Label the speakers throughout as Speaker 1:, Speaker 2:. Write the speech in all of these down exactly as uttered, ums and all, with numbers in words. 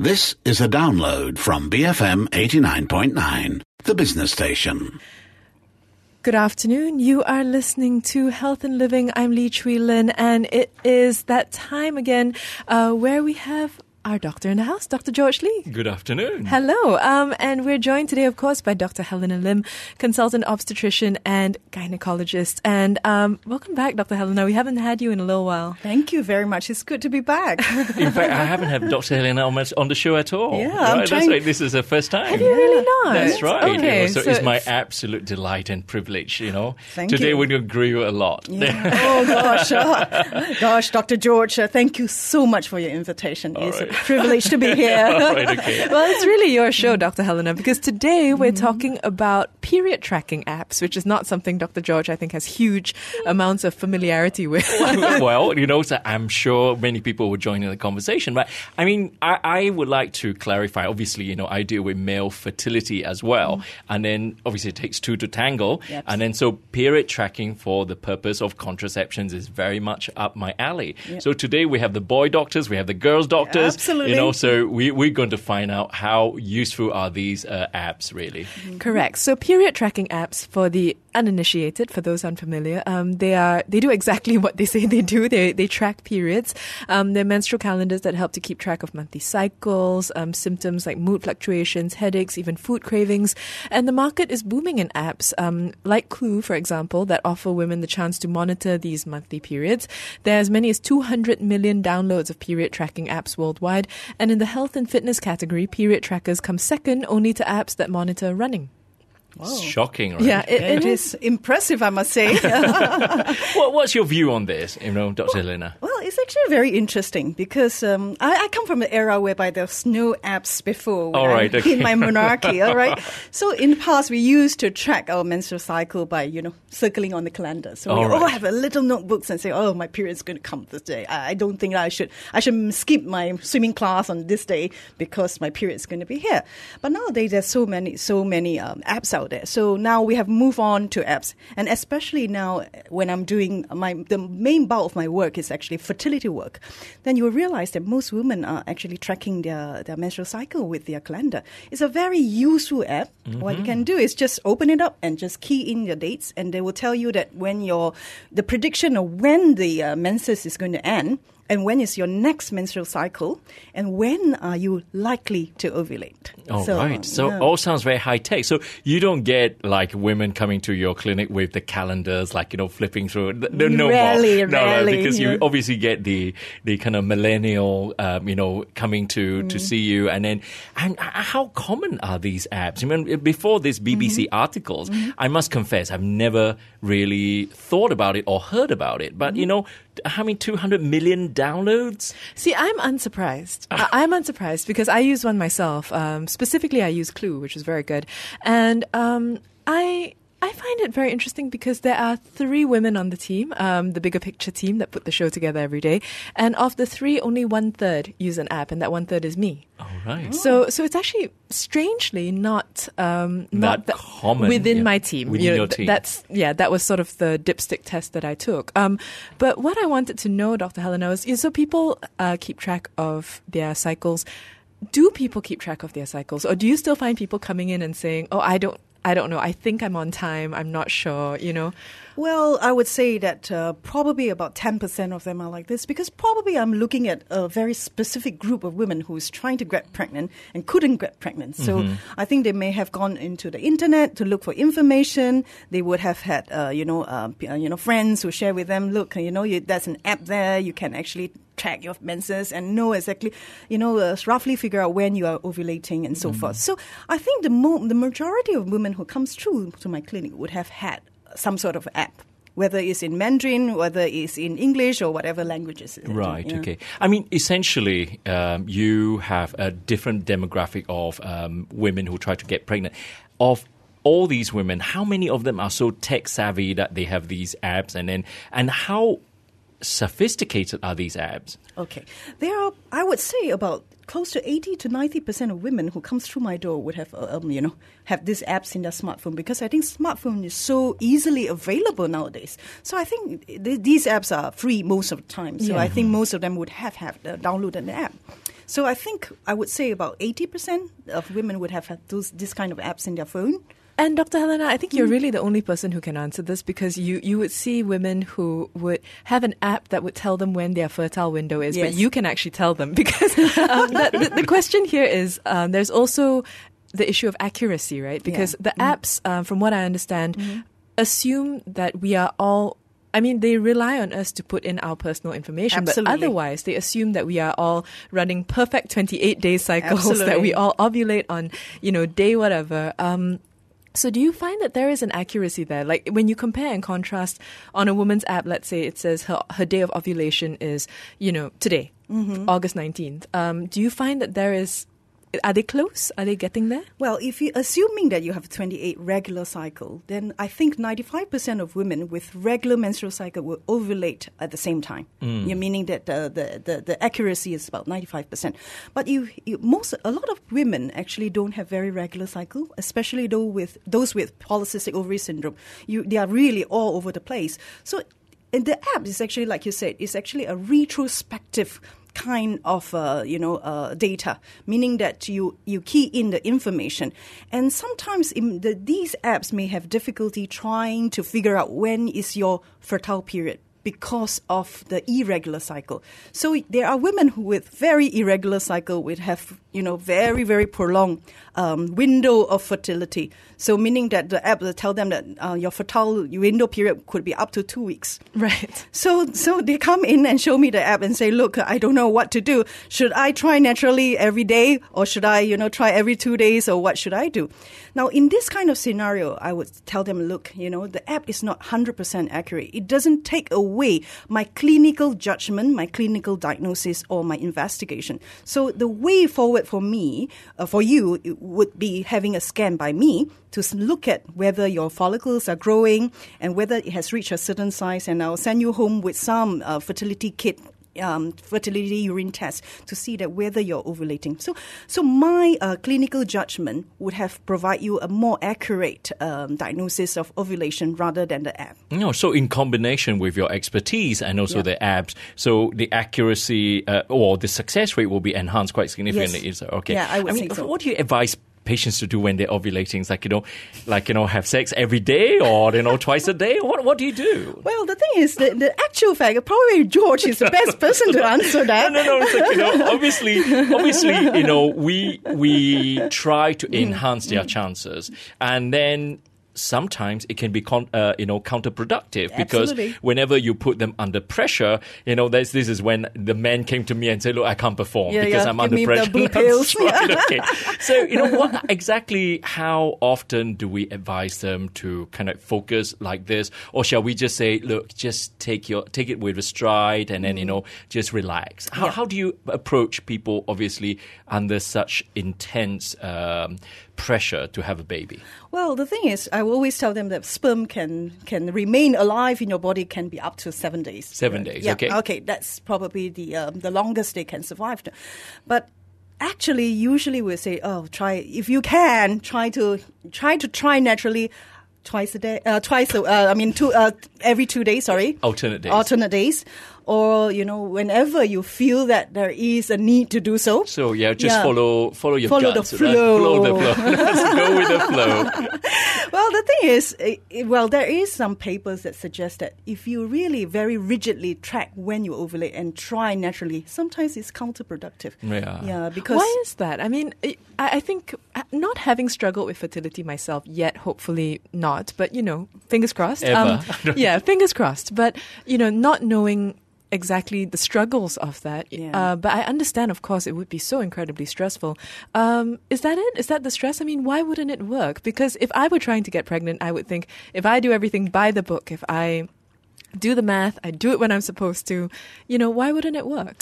Speaker 1: This is a download from B F M eighty-nine point nine, the business station.
Speaker 2: Good afternoon. You are listening to Health and Living. I'm Lee Chui Lin, and it is that time again uh, where we have our doctor in the house, Doctor George Lee.
Speaker 3: Good afternoon.
Speaker 2: Hello. Um, and we're joined today, of course, by Doctor Helena Lim, consultant obstetrician and gynecologist. And um, welcome back, Doctor Helena. We haven't had you in a little while.
Speaker 4: Thank you very much. It's good to be back.
Speaker 3: In fact, I haven't had Doctor Helena on, my, on the show at all.
Speaker 4: Yeah,
Speaker 3: right?
Speaker 4: I'm
Speaker 3: That's
Speaker 4: trying...
Speaker 3: right. This is the first time.
Speaker 2: Have you really not?
Speaker 3: That's right.
Speaker 2: Okay,
Speaker 3: You know, so,
Speaker 2: so
Speaker 3: it's my
Speaker 2: it's...
Speaker 3: absolute delight and privilege, you know.
Speaker 4: Thank
Speaker 3: Today
Speaker 4: you.
Speaker 3: we're going to grill a lot.
Speaker 4: Yeah. Oh, gosh. Uh, gosh, Doctor George, uh, thank you so much for your invitation.
Speaker 3: All
Speaker 4: It's
Speaker 3: right.
Speaker 4: a privilege to be here.
Speaker 3: All right, okay.
Speaker 2: Well, it's really your show, Doctor Helena, because today we're talking about period tracking apps, which is not something Doctor George, I think, has huge amounts of familiarity with.
Speaker 3: Well, you know, so I'm sure many people will join in the conversation. But I mean, I, I would like to clarify. Obviously, you know, I deal with male fertility as well. Mm. And then obviously it takes two to tangle.
Speaker 4: Yep.
Speaker 3: And then so period tracking for the purpose of contraceptions is very much up my alley.
Speaker 4: Yep.
Speaker 3: So today we have the boy doctors, we have the girls doctors.
Speaker 4: Absolutely.
Speaker 3: You know, so we, we're going to find out how useful are these uh, apps really.
Speaker 4: Mm-hmm.
Speaker 2: Correct. So period tracking apps, for the uninitiated, for those unfamiliar, um, they are they do exactly what they say they do. They they track periods. Um, they're menstrual calendars that help to keep track of monthly cycles, um, symptoms like mood fluctuations, headaches, even food cravings. And the market is booming in apps um, like Clue, for example, that offer women the chance to monitor these monthly periods. There are as many as two hundred million downloads of period tracking apps worldwide. And in the health and fitness category, period trackers come second only to apps that monitor running.
Speaker 3: It's shocking, right?
Speaker 2: Yeah, it,
Speaker 4: It is impressive, I must say.
Speaker 3: What, what's your view on this, you know, Doctor Helena?
Speaker 4: Well, it's actually very interesting because um, I, I come from an era whereby there's no apps before when
Speaker 3: All right,
Speaker 4: I'm
Speaker 3: okay.
Speaker 4: in my monarchy, all right? So in the past, we used to track our menstrual cycle by, you know, circling on the calendar. So
Speaker 3: All
Speaker 4: we all
Speaker 3: right.
Speaker 4: have a little notebooks and say, oh, my period's going to come this day. I I don't think I should, I should skip my swimming class on this day because my period's going to be here. But nowadays, there's so many, so many um, apps out there. So now we have moved on to apps. And especially now when I'm doing my, the main bulk of my work is actually fertility work, then you will realize that most women are actually tracking their, their menstrual cycle with their calendar. It's a very useful app. Mm-hmm. What you can do is just open it up and just key in your dates, and they will tell you that when your, the prediction of when the uh, menses is going to end, and when is your next menstrual cycle, and when are you likely to ovulate.
Speaker 3: Oh,
Speaker 4: so,
Speaker 3: right. So
Speaker 4: yeah.
Speaker 3: all sounds very high tech. So you don't get like women coming to your clinic with the calendars, like, you know, flipping through. No, no
Speaker 4: Rarely,
Speaker 3: more. No,
Speaker 4: rarely,
Speaker 3: no, because
Speaker 4: yeah.
Speaker 3: you obviously get the the kind of millennial, um, you know, coming to,
Speaker 4: Mm.
Speaker 3: to see you. And then, and how common are these apps? I mean, before this B B C
Speaker 4: Mm-hmm.
Speaker 3: articles, mm-hmm. I must confess, I've never really thought about it or heard about it. But, mm-hmm. you know, how many two hundred million downloads?
Speaker 2: See, I'm unsurprised. I- I'm unsurprised because I use one myself. Um, specifically, I use Clue, which is very good. And um, I... I find it very interesting because there are three women on the team, um, the Bigger Picture team that put the show together every day. And of the three, only one third use an app, and that one third is me.
Speaker 3: All right.
Speaker 2: So, so it's actually strangely not um, not
Speaker 3: That common,
Speaker 2: within
Speaker 3: yeah.
Speaker 2: my team.
Speaker 3: Within
Speaker 2: You know,
Speaker 3: your
Speaker 2: th-
Speaker 3: team.
Speaker 2: That's yeah. That was sort of the dipstick test that I took. Um, but what I wanted to know, Doctor Helena, is you know, so people uh, keep track of their cycles. Do people keep track of their cycles, or do you still find people coming in and saying, "Oh, I don't." I don't know. I think I'm on time. I'm not sure, you know.
Speaker 4: Well, I would say that uh, probably about ten percent of them are like this because probably I'm looking at a very specific group of women who's trying to get pregnant and couldn't get pregnant. So
Speaker 3: Mm-hmm.
Speaker 4: I think they may have gone into the internet to look for information. They would have had, uh, you know, uh, p- uh, you know, friends who share with them, look, you know, you, there's an app there. You can actually track your menses and know exactly, you know, uh, roughly figure out when you are ovulating and so
Speaker 3: Mm-hmm.
Speaker 4: forth. So I think the mo- the majority of women who comes through to my clinic would have had some sort of app, whether it's in Mandarin, whether it's in English or whatever languages. it is,
Speaker 3: Right,
Speaker 4: yeah.
Speaker 3: okay. I mean, essentially, um, you have a different demographic of um, women who try to get pregnant. Of all these women, how many of them are so tech savvy that they have these apps? And then, and how sophisticated are these apps?
Speaker 4: Okay. There are, I would say, about close to eighty to ninety percent of women who comes through my door would have, uh, um, you know, have these apps in their smartphone, because I think smartphone is so easily available nowadays. So I think th- these apps are free most of the time. So
Speaker 2: Yeah.
Speaker 4: I think most of them would have, have uh, downloaded the app. So I think I would say about eighty percent of women would have had those, this kind of apps in their phone.
Speaker 2: And Doctor Helena, I think you're really the only person who can answer this, because you, you would see women who would have an app that would tell them when their fertile window is,
Speaker 4: Yes.
Speaker 2: but you can actually tell them, because um, the, the, the question here is um, there's also the issue of accuracy, right? Because
Speaker 4: Yeah.
Speaker 2: the apps, um, from what I understand, assume that we are all I mean, they rely on us to put in our personal information,
Speaker 4: Absolutely.
Speaker 2: but otherwise they assume that we are all running perfect twenty-eight day cycles, that
Speaker 4: Absolutely.
Speaker 2: we all ovulate on, you know, day whatever. Um, So do you find that there is an accuracy there? Like when you compare and contrast on a woman's app, let's say it says her, her day of ovulation is, you know, today, August nineteenth. Um, do you find that there is, are they close? Are they getting there?
Speaker 4: Well, if you assuming that you have a twenty-eight regular cycle, then I think ninety-five percent of women with regular menstrual cycle will ovulate at the same time.
Speaker 3: Mm.
Speaker 4: Yeah, meaning that the, the, the, the accuracy is about ninety-five percent. But you, you most a lot of women actually don't have very regular cycle, especially though with those with polycystic ovary syndrome. You they are really all over the place. So in the app is actually, like you said, it's actually a retrospective kind of uh, you know uh, data, meaning that you, you key in the information, and sometimes in the, these apps may have difficulty trying to figure out when is your fertile period because of the irregular cycle. So there are women who with very irregular cycle would have, you know, very, very prolonged um, window of fertility. So meaning that the app will tell them that uh, your fertile window period could be up to two weeks.
Speaker 2: Right.
Speaker 4: So so they come in and show me the app and say, look, I don't know what to do. Should I try naturally every day, or should I, you know, try every two days, or what should I do? Now, in this kind of scenario, I would tell them, look, you know, the app is not one hundred percent accurate. It doesn't take away my clinical judgment, my clinical diagnosis, or my investigation. So the way forward for me, uh, for you, it would be having a scan by me to look at whether your follicles are growing and whether it has reached a certain size, and I'll send you home with some uh, fertility kit, um, fertility urine test to see that whether you're ovulating. So, so my uh, clinical judgment would have provide you a more accurate um, diagnosis of ovulation rather than the app.
Speaker 3: No, so in combination with your expertise and also
Speaker 4: Yeah.
Speaker 3: the apps, so the accuracy uh, or the success rate will be enhanced quite significantly.
Speaker 4: Yes.
Speaker 3: Is okay.
Speaker 4: Yeah, I would
Speaker 3: mean,
Speaker 4: say so.
Speaker 3: what do you advise patients to do when they're ovulating? It's like, you know, like, you know, have sex every day, or, you know, twice a day? What what do you do?
Speaker 4: Well, the thing is, the, the actual fact, probably George is the best person to answer that.
Speaker 3: No, no, no. It's like, you know, obviously, obviously, you know, we we try to enhance their chances, and then sometimes it can be con- uh, you know counterproductive, because
Speaker 4: Absolutely.
Speaker 3: whenever you put them under pressure, you know, this this is when the man came to me and said, look, I can't perform
Speaker 4: Yeah,
Speaker 3: because
Speaker 4: yeah,
Speaker 3: I'm
Speaker 4: give
Speaker 3: under
Speaker 4: me the
Speaker 3: pressure.
Speaker 4: blue
Speaker 3: That's
Speaker 4: pills.
Speaker 3: right, okay. So, you know, what exactly, how often do we advise them to kind of focus like this, or shall we just say, look, just take your take it with a stride, and then, you know, just relax? How,
Speaker 4: Yeah.
Speaker 3: how do you approach people, obviously, under such intense um, pressure to have a baby?
Speaker 4: Well, the thing is, I will always tell them that sperm can can remain alive in your body can be up to seven days.
Speaker 3: Seven days,
Speaker 4: Yeah,
Speaker 3: okay.
Speaker 4: Okay, that's probably the um, the longest they can survive. But actually, usually we'll say, oh, try if you can try to try to try naturally. Twice a day, uh, twice. A, uh, I mean, two uh, every two days. Sorry,
Speaker 3: Alternate days.
Speaker 4: Alternate days, or you know, whenever you feel that there is a need to do so.
Speaker 3: So yeah, just
Speaker 4: Yeah.
Speaker 3: follow follow your
Speaker 4: Follow the
Speaker 3: guts. right?
Speaker 4: flow.
Speaker 3: Follow the flow. Let's go with the flow.
Speaker 4: Well, the thing is, eh, eh, well, there is some papers that suggest that if you really very rigidly track when you ovulate and try naturally, sometimes it's counterproductive.
Speaker 3: Yeah.
Speaker 4: Yeah, because
Speaker 2: Why is that? I mean, I, I think not having struggled with fertility myself yet, hopefully not, but, you know, fingers crossed.
Speaker 3: Ever.
Speaker 2: yeah, fingers crossed. But, you know, not knowing exactly the struggles of that.
Speaker 4: Yeah.
Speaker 2: Uh, but I understand, of course, it would be so incredibly stressful. Um, is that it? Is that the stress? I mean, why wouldn't it work? Because if I were trying to get pregnant, I would think if I do everything by the book, if I do the math, I do it when I'm supposed to, you know, why wouldn't it work?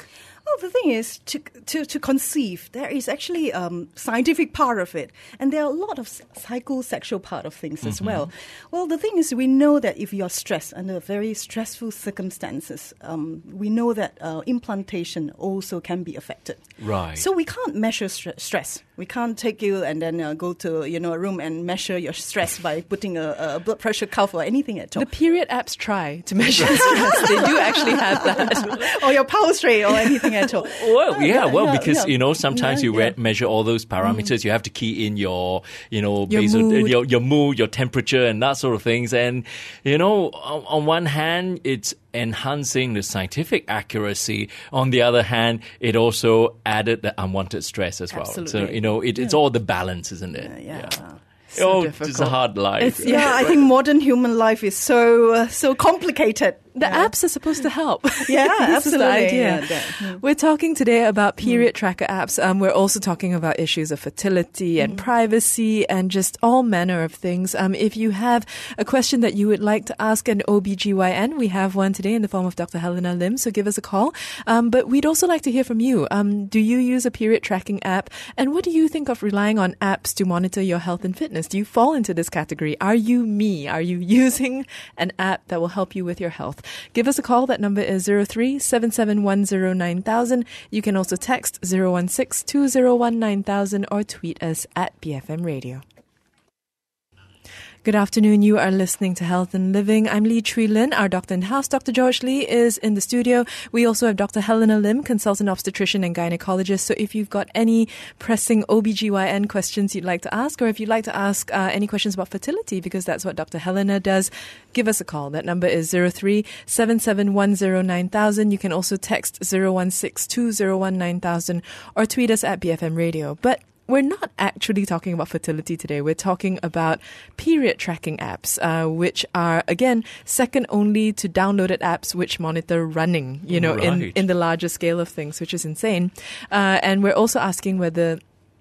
Speaker 4: Well, the thing is, to to, to conceive, there is actually um, scientific part of it, and there are a lot of psychosexual part of things mm-hmm. as well. Well, the thing is, we know that if you are stressed under very stressful circumstances, um, we know that uh, implantation also can be affected.
Speaker 3: Right.
Speaker 4: So we can't measure stre- stress. We can't take you and then uh, go to you know a room and measure your stress by putting a, a blood pressure cuff or anything at all.
Speaker 2: The period apps try to measure stress. They do actually have that.
Speaker 4: Or your pulse rate or anything at all.
Speaker 3: Well, yeah,
Speaker 4: yeah,
Speaker 3: well,
Speaker 4: yeah,
Speaker 3: because,
Speaker 4: yeah.
Speaker 3: you know, sometimes
Speaker 4: Yeah,
Speaker 3: you
Speaker 4: yeah.
Speaker 3: re- measure all those parameters. Mm. You have to key in your, you know,
Speaker 2: Your
Speaker 3: basal,
Speaker 2: mood.
Speaker 3: your, your mood, your temperature, and that sort of things. And, you know, on, on one hand, it's enhancing the scientific accuracy. On the other hand, it also added the unwanted stress as well.
Speaker 4: Absolutely.
Speaker 3: So, you know, it, it's all the balance, isn't it?
Speaker 4: Yeah. yeah.
Speaker 2: So
Speaker 3: oh,
Speaker 2: difficult.
Speaker 3: it's a hard life.
Speaker 2: It's-
Speaker 4: Yeah, I think modern human life is so uh, so complicated.
Speaker 2: The
Speaker 4: Yeah.
Speaker 2: apps are supposed to help.
Speaker 4: Yeah,
Speaker 2: this is the
Speaker 4: absolutely.
Speaker 2: idea.
Speaker 4: Yeah, that- mm.
Speaker 2: We're talking today about period tracker apps. Um, we're also talking about issues of fertility and privacy and just all manner of things. Um, if you have a question that you would like to ask an O B G Y N, we have one today in the form of Doctor Helena Lim, so give us a call. Um, but we'd also like to hear from you. Um, do you use a period tracking app? And what do you think of relying on apps to monitor your health and fitness? Do you fall into this category? Are you me? Are you using an app that will help you with your health? Give us a call. That number is zero three seven seven one zero nine thousand. You can also text zero one six two zero one nine thousand or tweet us at B F M Radio. Good afternoon. You are listening to Health and Living. I'm Lee Chui Lin. Our doctor in house, Doctor George Lee, is in the studio. We also have Doctor Helena Lim, consultant obstetrician and gynecologist. So if you've got any pressing O B G Y N questions you'd like to ask, or if you'd like to ask uh, any questions about fertility, because that's what Doctor Helena does, give us a call. That number is zero three seven seven one zero nine thousand. You can also text zero one six two zero one nine thousand or tweet us at B F M Radio. But we're not actually talking about fertility today. We're talking about period tracking apps, uh, which are, again, second only to downloaded apps which monitor running, you know, in,
Speaker 3: Right.
Speaker 2: in the larger scale of things, which is insane. Uh, and we're also asking whether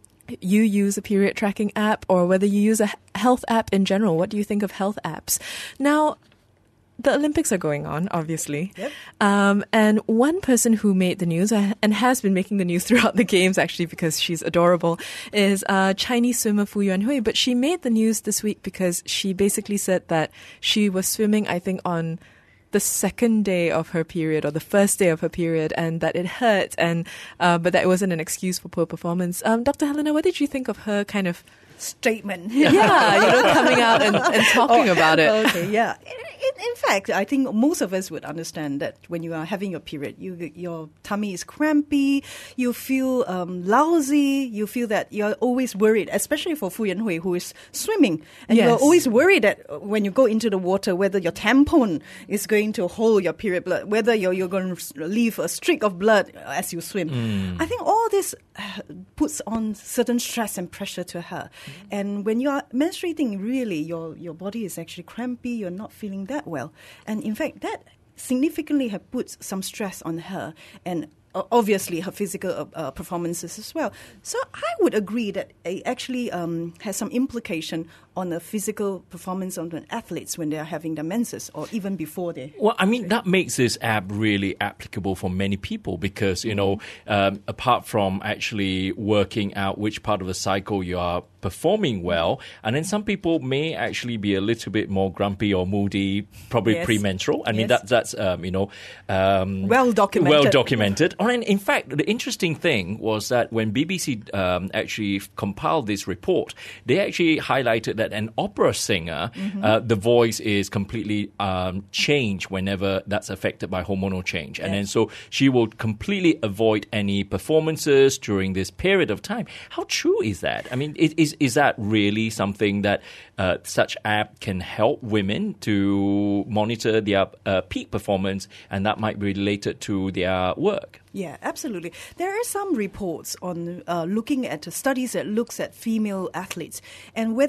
Speaker 2: you use a period tracking app or whether you use a h- health app in general. What do you think of health apps? Now, the Olympics are going on, obviously.
Speaker 4: Yep.
Speaker 2: Um, and one person who made the news uh, and has been making the news throughout the games, actually, because she's adorable, is uh, Chinese swimmer Fu Yuanhui. But she made the news this week because she basically said that she was swimming, I think, on the second day of her period or the first day of her period, and that it hurt, and uh, but that it wasn't an excuse for poor performance. Um, Doctor Helena, what did you think of her kind of
Speaker 4: Statement.
Speaker 2: yeah, you know, coming out and, and talking
Speaker 4: Oh,
Speaker 2: about it?
Speaker 4: Okay, yeah. In, in, in fact, I think most of us would understand that when you are having your period, you your tummy is crampy, you feel um, lousy, you feel that you're always worried, especially for Fu Yanhui, who is swimming. And you're
Speaker 2: Yes.
Speaker 4: always worried that when you go into the water, whether your tampon is going to hold your period blood, whether you're, you're going to leave a streak of blood as you swim. I think all this uh, puts on certain stress and pressure to her. And when you are menstruating, really, your, your body is actually crampy, you're not feeling that well. And in fact, that significantly have put some stress on her and uh, obviously her physical uh, uh, performances as well. So I would agree that it actually um, has some implication on the physical performance of the athletes when they are having their menses or even before they...
Speaker 3: Well, I mean, that makes this app really applicable for many people because, you know, um, apart from actually working out which part of the cycle you are performing well, and then some people may actually be a little bit more grumpy or moody, probably
Speaker 4: Yes.
Speaker 3: premenstrual. I mean,
Speaker 4: Yes.
Speaker 3: that, that's, um, you know... Um,
Speaker 4: Well documented.
Speaker 3: Well documented. And in fact, the interesting thing was that when B B C um, actually compiled this report, they actually highlighted that an opera singer,
Speaker 4: Mm-hmm.
Speaker 3: uh, the voice is completely um, changed whenever that's affected by hormonal change. And
Speaker 4: Yes.
Speaker 3: then so she will completely avoid any performances during this period of time. How true is that? I mean, is, is, is that really something that uh, such app can help women to monitor their uh, peak performance and that might be related to their work?
Speaker 4: Yeah, absolutely. There are some reports on uh, looking at uh, studies that looks at female athletes and whether their performance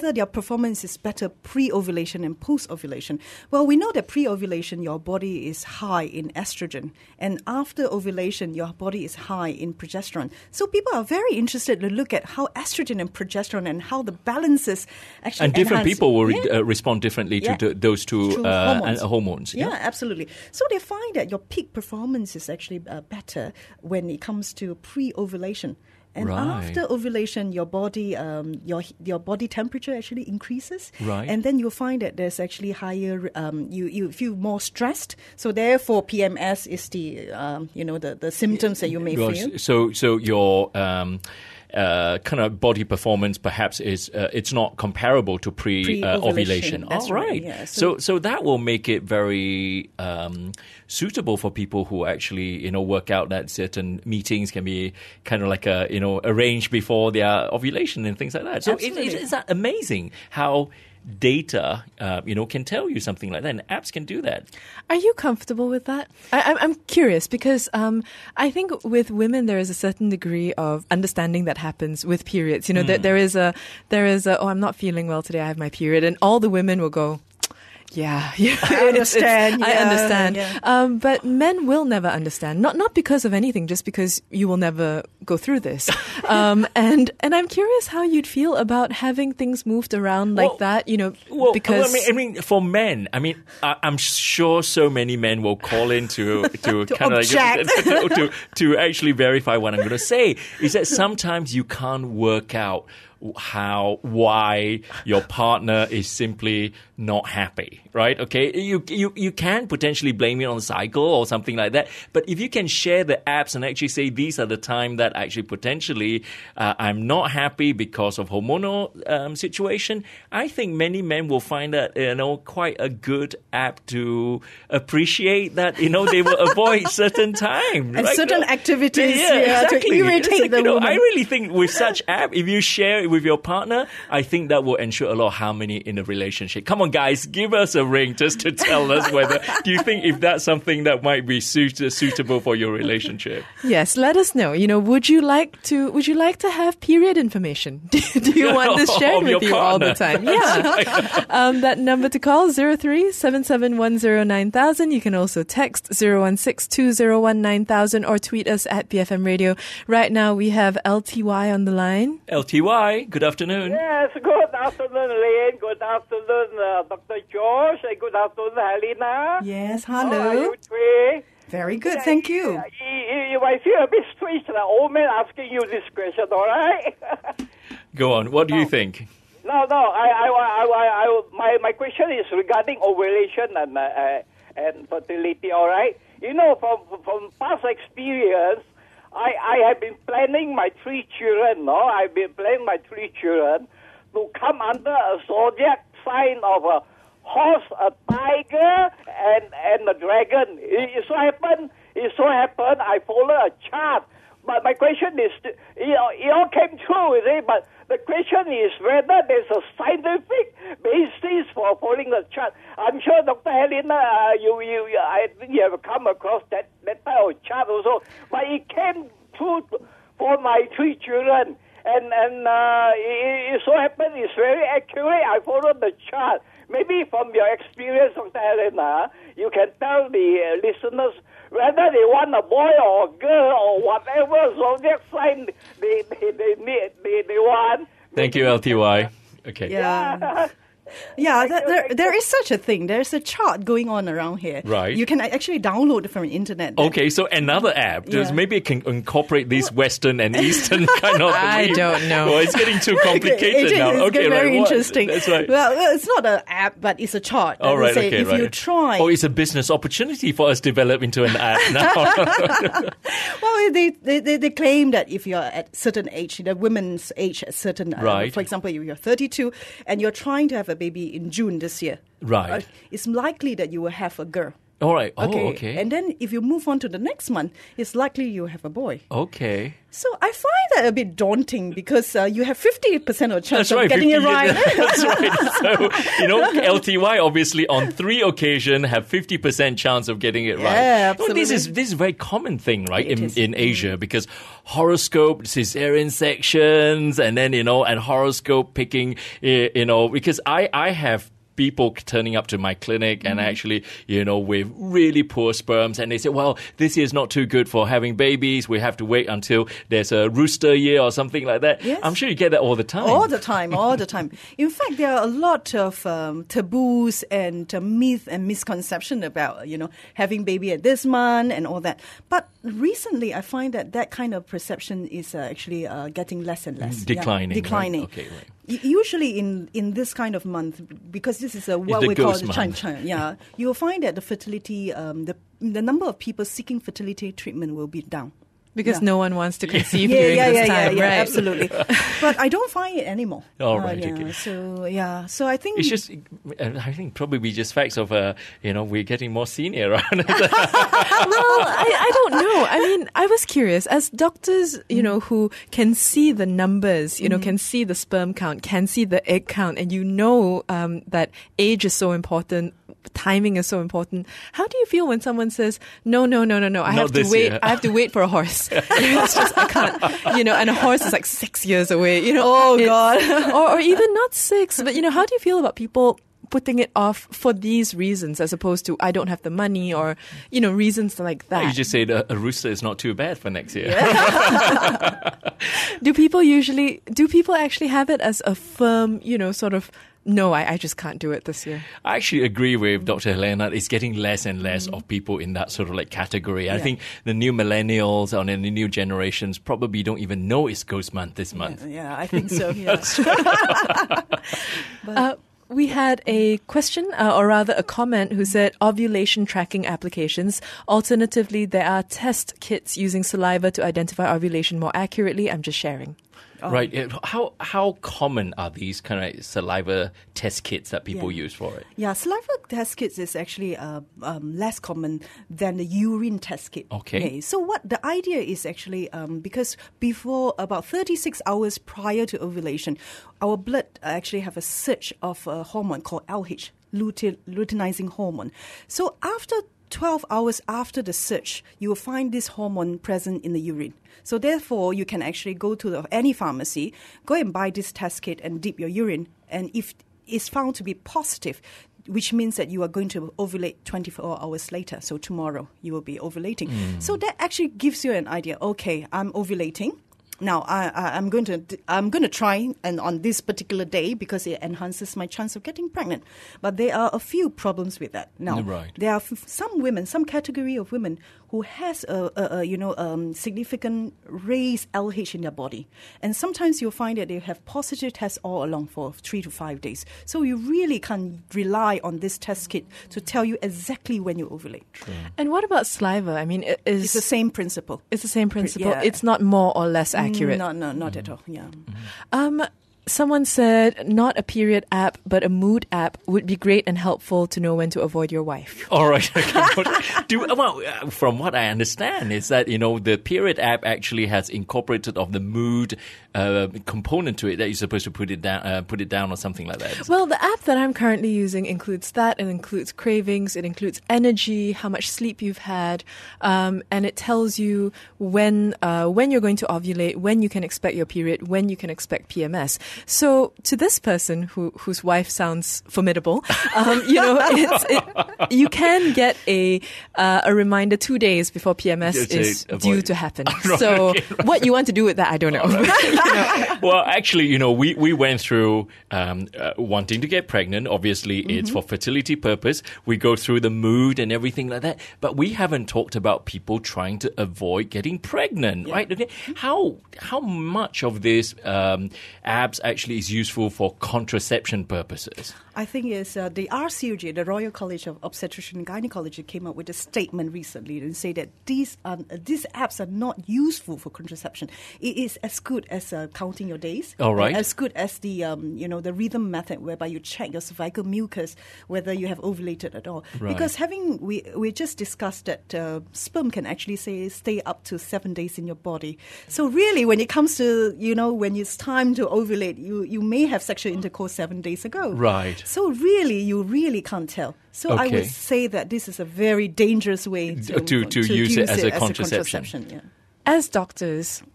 Speaker 4: performance is better pre-ovulation and post-ovulation? Well, we know that pre-ovulation, your body is high in estrogen. And after ovulation, your body is high in progesterone. So people are very interested to look at how estrogen and progesterone and how the balances actually
Speaker 3: And different
Speaker 4: enhance.
Speaker 3: people will re-
Speaker 4: Yeah.
Speaker 3: uh, respond differently to
Speaker 4: Yeah.
Speaker 3: th- those two
Speaker 4: Through
Speaker 3: uh,
Speaker 4: hormones.
Speaker 3: and- hormones.
Speaker 4: Yeah, absolutely. So they find that your peak performance is actually uh, better when it comes to pre-ovulation. And
Speaker 3: Right.
Speaker 4: after ovulation, your body, um, your your body temperature actually increases,
Speaker 3: Right.
Speaker 4: and then you'll find that there's actually higher. Um, you you feel more stressed, so therefore P M S is the um, you know the, the symptoms that you may
Speaker 3: Well,
Speaker 4: feel.
Speaker 3: So, so your um, uh, kind of body performance perhaps is uh, it's not comparable to pre uh, ovulation.
Speaker 4: Pre-ovulation, that's
Speaker 3: All
Speaker 4: right,
Speaker 3: right.
Speaker 4: yeah.
Speaker 3: So,
Speaker 4: So-
Speaker 3: so that will make it very um, suitable for people who actually you know work out that certain meetings can be kind of like a you know arranged before their ovulation and things like that. So, it,
Speaker 4: Absolutely.
Speaker 3: it, is that amazing how data uh, you know can tell you something like that, and apps can do that.
Speaker 2: Are you comfortable with that? I, I'm, I'm curious because um, I think with women there is a certain degree of understanding that happens with periods. You know, there, there is a there is a oh, I'm not feeling well today. I have my period, and all the women will go. Yeah, yeah,
Speaker 4: I understand,
Speaker 2: I
Speaker 4: yeah,
Speaker 2: understand.
Speaker 4: yeah.
Speaker 2: Um, but men will never understand. Not not because of anything, just because you will never go through this. Um, and and I'm curious how you'd feel about having things moved around like
Speaker 3: Well,
Speaker 2: that. You know,
Speaker 3: Well,
Speaker 2: because
Speaker 3: I mean, I mean, for men, I mean, I, I'm sure so many men will call in to to, kind of
Speaker 4: object.
Speaker 3: like, to, to to actually verify what I'm going to say. Is that sometimes you can't work out how why your partner is simply not happy, right? Okay, you you you can potentially blame it on the cycle or something like that, but if you can share the apps and actually say these are the time that actually potentially uh, I'm not happy because of hormonal um, situation, I think many men will find that you know quite a good app to appreciate that you know they will avoid certain time
Speaker 4: And
Speaker 3: right?
Speaker 4: certain activities,
Speaker 3: yeah,
Speaker 4: yeah, to
Speaker 3: exactly.
Speaker 4: irritate
Speaker 3: It's like,
Speaker 4: the
Speaker 3: you know,
Speaker 4: woman.
Speaker 3: I really think with such app, if you share it with your partner, I think that will ensure a lot of harmony in the relationship. Come on, guys, give us a ring just to tell us whether do you think if that's something that might be suit- suitable for your relationship.
Speaker 2: yes, let us know. You know, would you like to? Would you like to have period information? Do, do you want this shared
Speaker 3: Of your
Speaker 2: with you all the
Speaker 3: partner.
Speaker 2: time? Yeah. um, that number to call zero three seven seven one zero nine thousand. You can also text zero one six two zero one nine thousand or tweet us at B F M Radio. Right now we have L T Y on the line.
Speaker 3: L T Y, good afternoon.
Speaker 5: Yes, good afternoon, Lynn. Good afternoon, uh, Doctor George. And good afternoon, Helena.
Speaker 4: Yes,
Speaker 5: How are
Speaker 4: hello.
Speaker 5: you three?
Speaker 4: Very good, thank you.
Speaker 5: Uh, You, you might feel a bit strange, the old man asking you this question, all right?
Speaker 3: Go on. What do you think?
Speaker 5: No, no. I, I, I, I, I, my, my question is regarding ovulation and uh, uh, and fertility. All right. You know, from from past experience, I, I have been planning my three children. No, I've been planning my three children to come under a zodiac sign of a horse, a tiger, and and a dragon. It, it so happened. It so happened. I follow a chart. But my question is, you know, it all came true, you see, but the question is whether there's a scientific basis for following the chart. I'm sure, Doctor Helena, uh, you, you, you, I think you have come across that, that type of chart also. But it came true for my three children. And, and uh, it, it so happened it's very accurate. I followed the chart. Maybe from your experience, Doctor Helena, you can tell the uh, listeners whether they want a boy or a girl or whatever zodiac sign they they they need they, they want.
Speaker 3: Thank you, L T Y. Okay.
Speaker 4: Yeah. Yeah, th- there, there is such a thing. There's a chart going on around here.
Speaker 3: Right.
Speaker 4: You can actually download it from the internet.
Speaker 3: Okay, so another app. Just
Speaker 4: Yeah.
Speaker 3: maybe it can incorporate these Western and Eastern kind of.
Speaker 2: I
Speaker 3: belief.
Speaker 2: don't know.
Speaker 3: Well, it's getting too complicated
Speaker 4: It
Speaker 3: now.
Speaker 4: is
Speaker 3: Okay,
Speaker 4: very
Speaker 3: right. what-
Speaker 4: interesting.
Speaker 3: That's right.
Speaker 4: Well, well, it's not an app, but it's a chart.
Speaker 3: All
Speaker 4: That will
Speaker 3: right,
Speaker 4: say
Speaker 3: okay,
Speaker 4: if
Speaker 3: right.
Speaker 4: you try.
Speaker 3: Oh, it's a business opportunity for us to develop into an app now.
Speaker 4: Well, they, they, they, they claim that if you're at certain age, the women's age at certain, uh,
Speaker 3: Right.
Speaker 4: for example, if you're thirty-two and you're trying to have a baby in June this year,
Speaker 3: Right.
Speaker 4: it's likely that you will have a girl.
Speaker 3: All right. Oh, okay.
Speaker 4: And then if you move on to the next month, it's likely you have a boy.
Speaker 3: Okay.
Speaker 4: So I find that a bit daunting because uh, you have fifty percent of chance
Speaker 3: That's
Speaker 4: of
Speaker 3: right.
Speaker 4: getting it
Speaker 3: fifty
Speaker 4: right.
Speaker 3: That's right. So, you know, L T Y obviously on three occasions have fifty percent chance of getting it right.
Speaker 4: Yeah,
Speaker 3: Well, this
Speaker 4: absolutely.
Speaker 3: is this is a very common thing, right,
Speaker 4: It
Speaker 3: in,
Speaker 4: is.
Speaker 3: in Asia, because horoscope, cesarean sections, and then, you know, and horoscope picking, eh, you know, because I, I have people turning up to my clinic and actually, you know, with really poor sperms, and they say, well, this year's not too good for having babies. We have to wait until there's a rooster year or something like that.
Speaker 4: Yes.
Speaker 3: I'm sure you get that all the time.
Speaker 4: All the time, all the time. In fact, there are a lot of um, taboos and uh, myth and misconception about, you know, having baby at this month and all that. But recently, I find that that kind of perception is uh, actually uh, getting less and less. Yeah,
Speaker 3: Declining, right?
Speaker 4: declining.
Speaker 3: Okay, right.
Speaker 4: U- Usually in, in this kind of month, because this is a, what
Speaker 3: the
Speaker 4: we call
Speaker 3: ghost
Speaker 4: the Chan
Speaker 3: month.
Speaker 4: Chan, yeah, you will find that the fertility, um, the the number of people seeking fertility treatment will be down.
Speaker 2: Because
Speaker 4: Yeah.
Speaker 2: no one wants to conceive
Speaker 4: Yeah,
Speaker 2: during
Speaker 4: yeah,
Speaker 2: this
Speaker 4: yeah, yeah,
Speaker 2: time,
Speaker 4: yeah,
Speaker 2: right?
Speaker 4: absolutely. But I don't find it anymore.
Speaker 3: All
Speaker 4: Uh,
Speaker 3: right,
Speaker 4: yeah,
Speaker 3: okay.
Speaker 4: So yeah, so I think
Speaker 3: It's just, I think probably just facts of, uh, you know, we're getting more senior around.
Speaker 2: Well, I, I don't know. I mean, I was curious. As doctors, you know, who can see the numbers, you know, can see the sperm count, can see the egg count, and you know um, that age is so important, timing is so important. How do you feel when someone says, no, no, no, no, no, I
Speaker 3: Not
Speaker 2: have to
Speaker 3: this
Speaker 2: wait,
Speaker 3: year."
Speaker 2: I have to wait for a horse. It's just, I can't, you know, and a horse is like six years away, you know.
Speaker 4: Oh,
Speaker 2: It's-
Speaker 4: God.
Speaker 2: or, or even not six, but, you know, how do you feel about people putting it off for these reasons as opposed to I don't have the money or, you know, reasons like that?
Speaker 3: You just said a, a rooster is not too bad for next year.
Speaker 2: Do people usually, do people actually have it as a firm, you know, sort of, no, I, I just can't do it this year?
Speaker 3: I actually agree with Doctor Helena. It's getting less and less of people in that sort of like category. I
Speaker 4: Yeah.
Speaker 3: think the new millennials and the new generations probably don't even know it's Ghost Month this month.
Speaker 4: yeah, I think so. Yeah.
Speaker 2: Uh, we had a question, uh, or rather a comment, who said ovulation tracking applications. Alternatively, there are test kits using saliva to identify ovulation more accurately. I'm just sharing.
Speaker 3: Right. Yeah. How how common are these kind of saliva test kits that people
Speaker 4: Yeah.
Speaker 3: use for it?
Speaker 4: Yeah, saliva test kits is actually uh, um, less common than the urine test kit.
Speaker 3: Okay.
Speaker 4: So what the idea is actually um, because before about thirty-six hours prior to ovulation, our blood actually have a surge of a hormone called L H, lutein, luteinizing hormone. So after twelve hours after the surge, you will find this hormone present in the urine. So therefore, you can actually go to the, any pharmacy, go and buy this test kit and dip your urine. And if it's found to be positive, which means that you are going to ovulate twenty-four hours later. So tomorrow you will be ovulating. So that actually gives you an idea. Okay, I'm ovulating. Now I, I, I'm going to I'm going to try and on this particular day because it enhances my chance of getting pregnant. But there are a few problems with that. Now
Speaker 3: Right.
Speaker 4: there are f- some women, some category of women who has a, a, a you know um, significant raised L H in their body, and sometimes you'll find that they have positive tests all along for three to five days. So you really can't rely on this test kit to tell you exactly when you ovulate.
Speaker 2: And what about saliva? I mean, it is
Speaker 4: It's the same principle.
Speaker 2: it's the same principle.
Speaker 4: yeah.
Speaker 2: It's not more or less accurate.
Speaker 4: No, no, not at all. Yeah.
Speaker 2: Um, someone said not a period app, but a mood app would be great and helpful to know when to avoid your wife.
Speaker 3: All right. Okay. Do, well, uh, from what I understand, is that you know the period app actually has incorporated of the mood uh, component to it that you're supposed to put it down, uh, put it down, or something like that.
Speaker 2: Well, the app that I'm currently using includes that. It includes cravings. It includes energy, how much sleep you've had, um, and it tells you when uh, when you're going to ovulate, when you can expect your period, when you can expect P M S. So, to this person who whose wife sounds formidable, um, you know, it's, it, you can get a uh, a reminder two days before P M S
Speaker 3: Just to
Speaker 2: is
Speaker 3: avoid-
Speaker 2: due to happen.
Speaker 3: Right,
Speaker 2: So,
Speaker 3: okay, right.
Speaker 2: what you want to do with that, I don't know.
Speaker 3: Well, actually, you know, we, we went through um, uh, wanting to get pregnant. Obviously, it's for fertility purpose. We go through the mood and everything like that. But we haven't talked about people trying to avoid getting pregnant, right? Okay. How how much of these um, apps actually is useful for contraception purposes?
Speaker 4: I think it's uh, the R C O G, the Royal College of Obstetrician and Gynecology, came up with a statement recently and say that these are, these apps are not useful for contraception. It is as good as uh, counting your days.
Speaker 3: All right.
Speaker 4: As good as the um, you know the rhythm method, whereby you check your cervical mucus whether you have ovulated at all.
Speaker 3: Right.
Speaker 4: Because having we we just discussed that uh, sperm can actually say stay up to seven days in your body. So really, when it comes to you know when it's time to ovulate, you you may have sexual intercourse seven days ago.
Speaker 3: Right.
Speaker 4: So really, you really can't tell. So I
Speaker 3: Okay.
Speaker 4: would say that this is a very dangerous way to,
Speaker 3: To- to use it as a contraception.
Speaker 4: yeah.
Speaker 2: As doctors,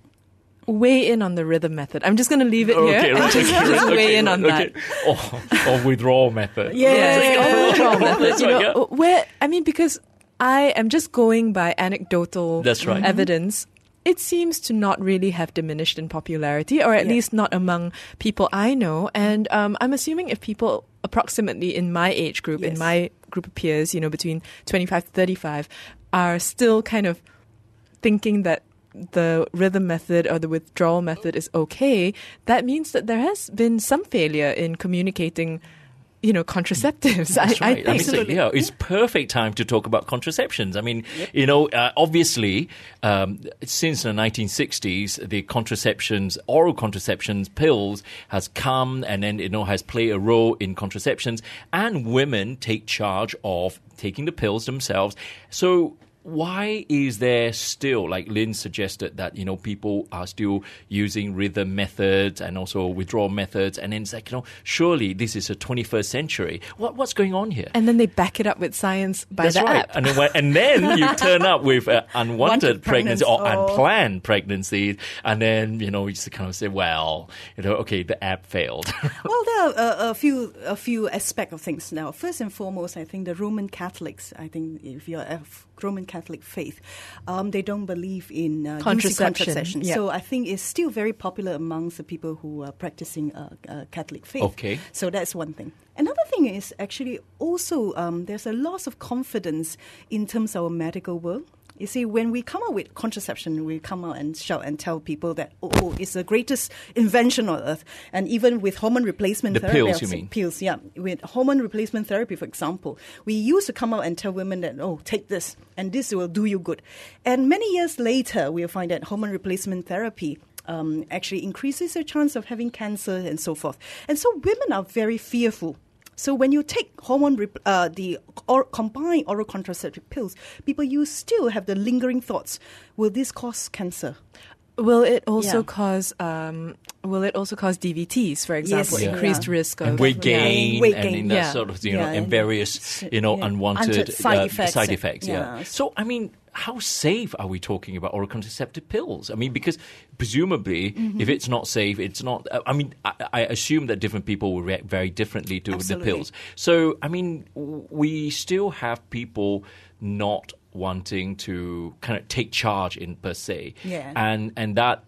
Speaker 2: weigh in on the rhythm method. I'm just going to leave it
Speaker 3: Okay,
Speaker 2: here
Speaker 3: right.
Speaker 2: and just, just
Speaker 3: Okay,
Speaker 2: weigh in on
Speaker 3: okay.
Speaker 2: that.
Speaker 3: Or, or withdrawal method.
Speaker 2: Yeah, or withdrawal method.
Speaker 3: That's
Speaker 2: You
Speaker 3: right,
Speaker 2: know, where I mean, because I am just going by anecdotal
Speaker 3: That's right.
Speaker 2: evidence. It seems to not really have diminished in popularity, or at
Speaker 4: Yeah.
Speaker 2: least not among people I know. And um, I'm assuming if people approximately in my age group, in
Speaker 4: Yes.
Speaker 2: my group of peers, you know, between twenty-five to thirty-five, are still kind of thinking that the rhythm method or the withdrawal method is okay, that means that there has been some failure in communicating, you know, contraceptives.
Speaker 3: That's
Speaker 2: I,
Speaker 3: right.
Speaker 2: I
Speaker 3: I mean,
Speaker 2: think.
Speaker 3: so, yeah, it's perfect time to talk about contraceptions. I mean, you know, uh, obviously, um, since the nineteen sixties, the contraceptions, oral contraceptions, pills has come and then, you know, has played a role in contraceptions, and women take charge of taking the pills themselves. So why is there still, like Lynn suggested, that, you know, people are still using rhythm methods and also withdrawal methods, and then it's like, you know, surely this is a twenty-first century. What what's going on here?
Speaker 2: And then they back it up with science by
Speaker 3: That's
Speaker 2: the
Speaker 3: right.
Speaker 2: app.
Speaker 3: And then, when- and then you turn up with uh, unwanted
Speaker 4: Wanted
Speaker 3: pregnancy or
Speaker 4: pregnancy, or-
Speaker 3: unplanned pregnancy, and then, you know, you just kind of say, well, you know, okay, the app failed.
Speaker 4: Well, there are a, a few a few aspects of things now. First and foremost, I think the Roman Catholics, I think if you're a Roman Catholic faith, um, they don't believe in uh, using
Speaker 2: Contraception,
Speaker 4: contraception.
Speaker 2: yeah.
Speaker 4: So I think it's still very popular amongst the people who are practicing uh, uh, Catholic faith.
Speaker 3: Okay.
Speaker 4: So that's one thing. Another thing is actually also um, there's a loss of confidence in terms of our medical world. You see, when we come out with contraception, we come out and shout and tell people that, oh, oh, it's the greatest invention on earth. And even with hormone replacement
Speaker 3: The
Speaker 4: therapy.
Speaker 3: pills, you mean?
Speaker 4: Pills, yeah. With hormone replacement therapy, for example, we used to come out and tell women that, oh, take this, and this will do you good. And many years later, we'll find that hormone replacement therapy um, actually increases your chance of having cancer and so forth. And so women are very fearful. So when you take hormone, rep- uh, the or combined oral contraceptive pills, people you still have the lingering thoughts: will this cause cancer?
Speaker 2: Will it also
Speaker 4: Yeah.
Speaker 2: cause um, Will it also cause D V Ts, for example,
Speaker 4: Yes.
Speaker 2: increased
Speaker 4: Yeah.
Speaker 2: risk of
Speaker 3: and weight
Speaker 4: Yeah.
Speaker 3: gain,
Speaker 4: Weight
Speaker 3: and
Speaker 4: gain.
Speaker 3: in that
Speaker 2: Yeah.
Speaker 3: sort of, you know,
Speaker 4: Yeah,
Speaker 3: and
Speaker 4: and
Speaker 3: various, you know,
Speaker 4: yeah.
Speaker 3: unwanted
Speaker 4: Unwanted side
Speaker 3: uh,
Speaker 4: effects.
Speaker 3: side effects. Yeah.
Speaker 4: Yeah.
Speaker 3: So, I mean, how safe are we talking about oral contraceptive pills? I mean, because presumably,
Speaker 4: Mm-hmm.
Speaker 3: if it's not safe, it's not. Uh, I mean, I, I assume that different people will react very differently to
Speaker 4: Absolutely.
Speaker 3: the pills. So, I mean, w- we still have people not wanting to kind of take charge in per se,
Speaker 4: Yeah.
Speaker 3: and and that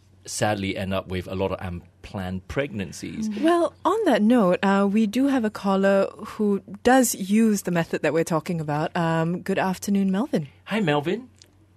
Speaker 3: sadly end up with a lot of unplanned pregnancies.
Speaker 2: Well, on that note, uh, we do have a caller who does use the method that we're talking about. Um, good afternoon, Melvin.
Speaker 3: Hi, Melvin.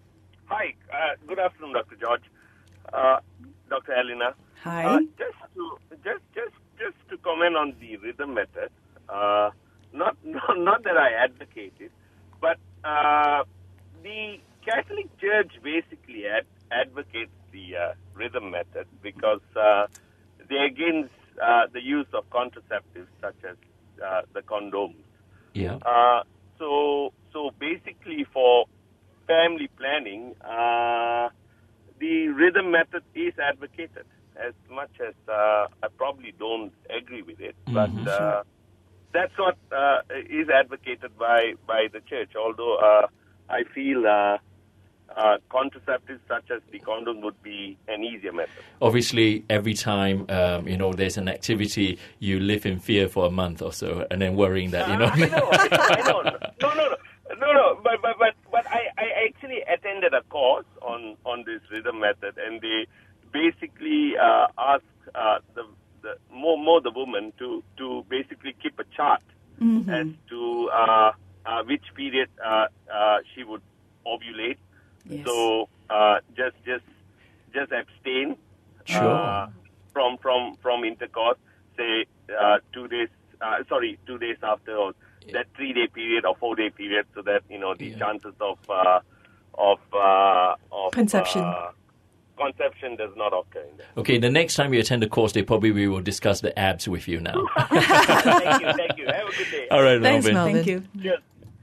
Speaker 6: Hi, uh, good afternoon, Doctor George, uh, Doctor Elena.
Speaker 4: Hi.
Speaker 6: Uh, just to just just just to comment on the rhythm method. Uh, not, not not that I advocate it, but uh, the Catholic Church basically ad- advocates the uh, rhythm method because uh, they're against uh, the use of contraceptives such as uh, the condoms.
Speaker 3: Yeah.
Speaker 6: Uh, so, so basically, for family planning, uh, the rhythm method is advocated. As much as uh, I probably don't agree with it, but uh, that's what uh, is advocated by by the church. Although uh, I feel uh, uh, contraceptives such as the condom would be an easier method.
Speaker 3: Obviously, every time um, you know there's an activity, you live in fear for a month or so, and then worrying that you know.
Speaker 6: I know, I know. No, no, no, no, no. But but but but I, I actually attended a course on, on this rhythm method, and they basically uh, asked uh, the the more more the woman to, to basically keep a chart
Speaker 4: Mm-hmm.
Speaker 6: as to uh, uh, which period uh, uh, she would ovulate.
Speaker 4: Yes.
Speaker 6: So uh, just just just abstain.
Speaker 3: Sure.
Speaker 6: Uh, from from from intercourse, say uh, two days. Uh, sorry, two days after, or that three-day period or four-day period, so that you know the
Speaker 3: Yeah.
Speaker 6: chances of uh, of uh, of
Speaker 2: Conception.
Speaker 6: Uh, conception does not occur in that.
Speaker 3: Okay, the next time you attend the course, they probably we will discuss the abs with you now.
Speaker 6: Thank you, thank you. Have a good day.
Speaker 3: All right,
Speaker 2: Thanks,
Speaker 3: Melvin.
Speaker 2: Melvin.
Speaker 4: Thank you.
Speaker 6: Cheers.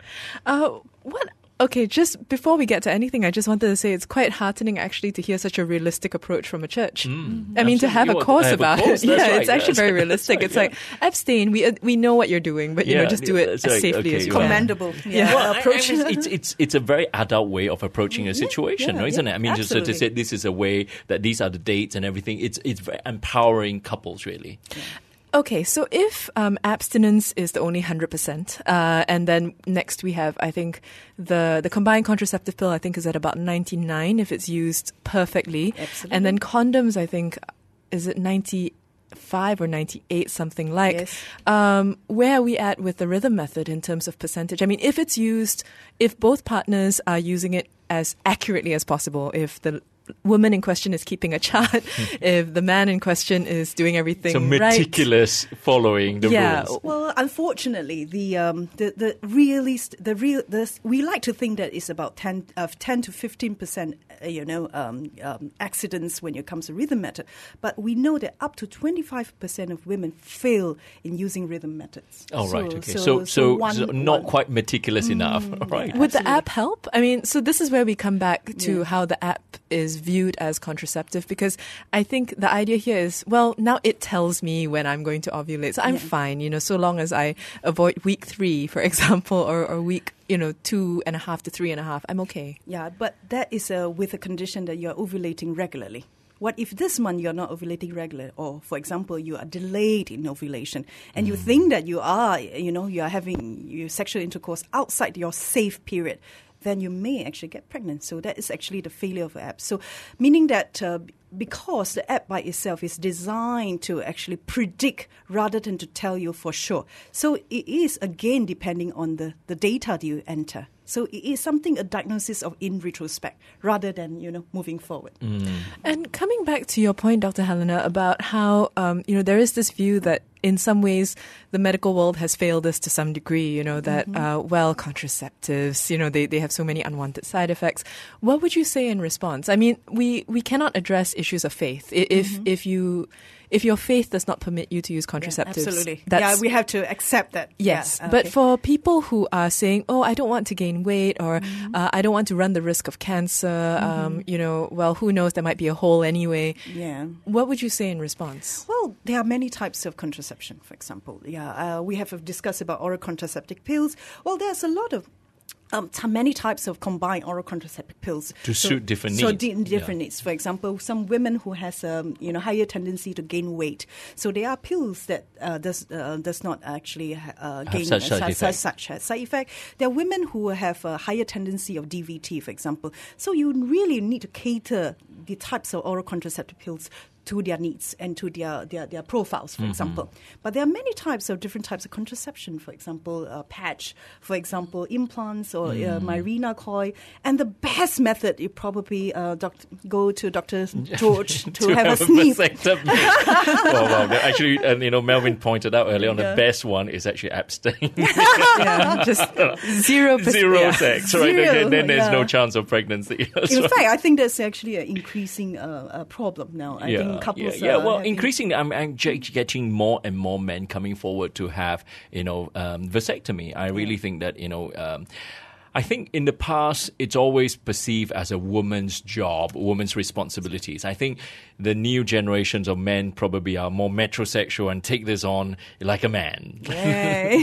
Speaker 2: Uh, what? Okay, just before we get to anything, I just wanted to say it's quite heartening actually to hear such a realistic approach from a church. I mean, to have a
Speaker 3: absolutely.
Speaker 2: course
Speaker 3: Have a
Speaker 2: about
Speaker 3: course,
Speaker 2: it,
Speaker 3: that's
Speaker 2: yeah,
Speaker 3: right,
Speaker 2: it's actually
Speaker 3: that's
Speaker 2: very
Speaker 3: right,
Speaker 2: realistic.
Speaker 3: that's
Speaker 2: It's
Speaker 3: right,
Speaker 2: like abstain. We uh, we know what you're doing, but you know,
Speaker 3: Yeah,
Speaker 2: just do
Speaker 3: yeah,
Speaker 2: it
Speaker 3: that's
Speaker 2: as
Speaker 3: right,
Speaker 2: safely
Speaker 3: okay,
Speaker 2: as you
Speaker 3: right.
Speaker 2: can.
Speaker 4: Commendable.
Speaker 2: Yeah.
Speaker 4: Yeah.
Speaker 3: Well, I- I
Speaker 4: approach.
Speaker 3: mean, it's it's it's a very adult way of approaching a situation,
Speaker 4: yeah,
Speaker 3: no, isn't
Speaker 4: yeah,
Speaker 3: it? I mean, just to
Speaker 4: absolutely.
Speaker 3: say this is a way that these are the dates and everything. It's it's very empowering couples, really.
Speaker 2: Okay, so if um, abstinence is the only one hundred percent, uh, and then next we have, I think, the, the combined contraceptive pill, I think, is at about ninety-nine if it's used perfectly.
Speaker 4: Absolutely.
Speaker 2: And then condoms, I think, is it ninety-five or ninety-eight, something like.
Speaker 4: Yes.
Speaker 2: Um, where are we at with the rhythm method in terms of percentage? I mean, if it's used, if both partners are using it as accurately as possible, if the woman in question is keeping a chart, if the man in question is doing everything
Speaker 3: So
Speaker 2: right.
Speaker 3: meticulous following the
Speaker 2: Yeah.
Speaker 3: rules.
Speaker 4: Well, unfortunately, the um, the the realist the real the we like to think that it's about ten of ten to fifteen percent, uh, you know, um, um, accidents when it comes to rhythm method. But we know that up to twenty five percent of women fail in using rhythm methods.
Speaker 3: Oh, right,
Speaker 4: So-
Speaker 3: okay.
Speaker 4: So,
Speaker 3: So, so,
Speaker 4: one-
Speaker 3: so not
Speaker 4: one-
Speaker 3: quite meticulous enough. Right.
Speaker 2: Would the
Speaker 4: Absolutely.
Speaker 2: app help? I mean, so this is where we come back to
Speaker 4: Yeah.
Speaker 2: how the app is viewed as contraceptive, because I think the idea here is, well, now it tells me when I'm going to ovulate. So I'm
Speaker 4: Yeah.
Speaker 2: fine, you know, so long as I avoid week three, for example, or, or week, you know, two and a half to three and a half. I'm okay.
Speaker 4: Yeah, but that is uh, with a condition that you're ovulating regularly. What if this month you're not ovulating regularly, or for example you are delayed in ovulation, and you think that you are, you know, you are having your sexual intercourse outside your safe period, then you may actually get pregnant. So that is actually the failure of the app. So meaning that uh, because the app by itself is designed to actually predict rather than to tell you for sure. So it is again depending on the, the data that you enter. So it is something, a diagnosis of in retrospect rather than, you know, moving forward.
Speaker 2: And coming back to your point, Doctor Helena, about how, um, you know, there is this view that in some ways the medical world has failed us to some degree, you know, that, uh, well, contraceptives, you know, they, they have so many unwanted side effects. What would you say in response? I mean, we, we cannot address issues of faith. I- If, if you, if your faith does not permit you to use contraceptives.
Speaker 4: Absolutely.
Speaker 2: that's-
Speaker 4: Yeah, we have to accept that.
Speaker 2: Yes,
Speaker 4: Yeah,
Speaker 2: but
Speaker 4: okay.
Speaker 2: for people who are saying, "Oh, I don't want to gain weight," or uh, "I don't want to run the risk of cancer," um, you know, well, who knows? There might be a hole anyway.
Speaker 4: Yeah.
Speaker 2: What would you say in response?
Speaker 4: Well, there are many types of contraception, for example. Yeah, uh, we have discussed about oral contraceptive pills. Well, there's a lot of Um, t- many types of combined oral contraceptive pills
Speaker 3: To suit different
Speaker 4: so
Speaker 3: needs.
Speaker 4: di- different
Speaker 3: Yeah.
Speaker 4: needs. For example, some women who has um, you know higher tendency to gain weight. So there are pills that uh, does uh, does not actually uh, gain
Speaker 3: such side
Speaker 4: such,
Speaker 3: effect.
Speaker 4: such a side effect. There are women who have a higher tendency of D V T, for example. So you really need to cater the types of oral contraceptive pills to their needs and to their, their, their profiles, for
Speaker 3: Mm-hmm.
Speaker 4: example. But there are many types of different types of contraception, for example, uh, patch, for example, implants or
Speaker 3: Mm.
Speaker 4: uh, Mirena coil. And the best method, you probably uh, doc- go to Doctor George to, have, a sneak.
Speaker 3: vasectomy. Well, well, actually, and you know, Melvin pointed out earlier on,
Speaker 4: Yeah.
Speaker 3: the best one is actually abstain.
Speaker 2: Yeah, just zero percent.
Speaker 3: Zero
Speaker 2: yeah.
Speaker 3: sex, right?
Speaker 4: Zero,
Speaker 3: Okay, then there's no
Speaker 4: yeah.
Speaker 3: chance of pregnancy. as
Speaker 4: In
Speaker 3: well.
Speaker 4: fact, I think that's actually an increasing uh, uh, problem now. I think couples
Speaker 3: yeah, yeah.
Speaker 4: are
Speaker 3: Well,
Speaker 4: having-
Speaker 3: increasingly, I'm, I'm j- getting more and more men coming forward to have, you know, um, vasectomy. I really think that, you know, um, I think in the past, it's always perceived as a woman's job, a woman's responsibilities. I think the new generations of men probably are more metrosexual and take this on like a man.
Speaker 4: Yay.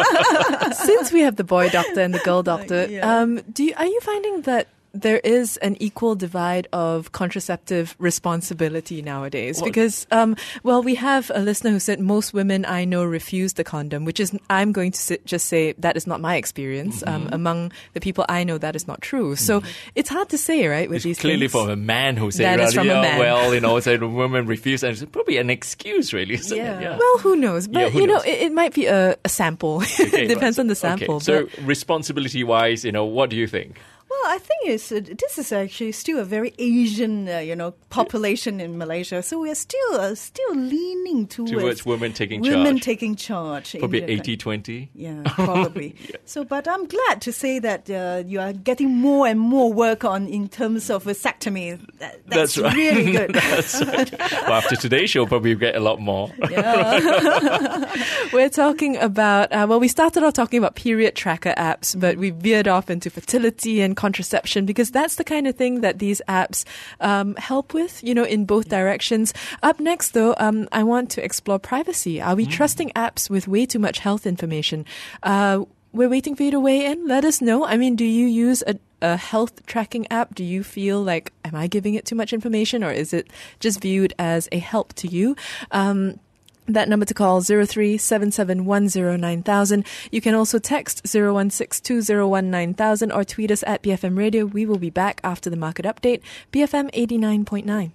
Speaker 2: Since we have the boy doctor and the girl doctor,
Speaker 4: Yeah.
Speaker 2: um, do you, are you finding that there is an equal divide of contraceptive responsibility nowadays?
Speaker 3: Well-
Speaker 2: Because, um, well, we have a listener who said most women I know refuse the condom, which is, I'm going to sit, just say that is not my experience.
Speaker 3: Mm-hmm.
Speaker 2: Um, among the people I know, that is not true. So it's hard to say, right, with
Speaker 3: It's
Speaker 2: these
Speaker 3: clearly
Speaker 2: things.
Speaker 3: from a man who said,
Speaker 2: That is
Speaker 3: well,
Speaker 2: from a
Speaker 3: yeah,
Speaker 2: man.
Speaker 3: well, you know, said the woman refused. And it's probably an excuse, really, isn't
Speaker 4: Yeah.
Speaker 3: it? Yeah.
Speaker 2: Well, who knows? But,
Speaker 3: Yeah, who
Speaker 2: you know,
Speaker 3: knows?
Speaker 2: it, it might be a, a sample.
Speaker 3: Okay,
Speaker 2: it depends
Speaker 3: right.
Speaker 2: on the sample.
Speaker 3: Okay. So,
Speaker 2: but-
Speaker 3: responsibility-wise, you know, what do you think?
Speaker 4: I think it's uh, this is actually still a very Asian, uh, you know, population in Malaysia. So we are still uh, still leaning towards,
Speaker 3: Towards women taking
Speaker 4: women
Speaker 3: charge.
Speaker 4: taking charge. in
Speaker 3: Probably
Speaker 4: the-
Speaker 3: eighty twenty.
Speaker 4: Yeah, probably. So, but I'm glad to say that uh, you are getting more and more work on in terms of vasectomy. That, that's
Speaker 3: That's right.
Speaker 4: really good.
Speaker 3: That's right. Well, after today's show, probably you'll get a lot more.
Speaker 2: We're talking about, uh, well, we started off talking about period tracker apps, but we veered off into fertility and contraception because that's the kind of thing that these apps um, help with, you know, in both directions. Up next, though, um, I want to explore privacy. Are we
Speaker 3: Mm.
Speaker 2: trusting apps with way too much health information? Uh, we're waiting for you to weigh in. Let us know. I mean, do you use a a health tracking app? Do you feel like, am I giving it too much information, or is it just viewed as a help to you? Um, That number to call, zero three seven seven one zero nine thousand. You can also text zero one six two zero one nine thousand or tweet us at B F M Radio. We will be back after the market update. B F M eighty-nine point nine.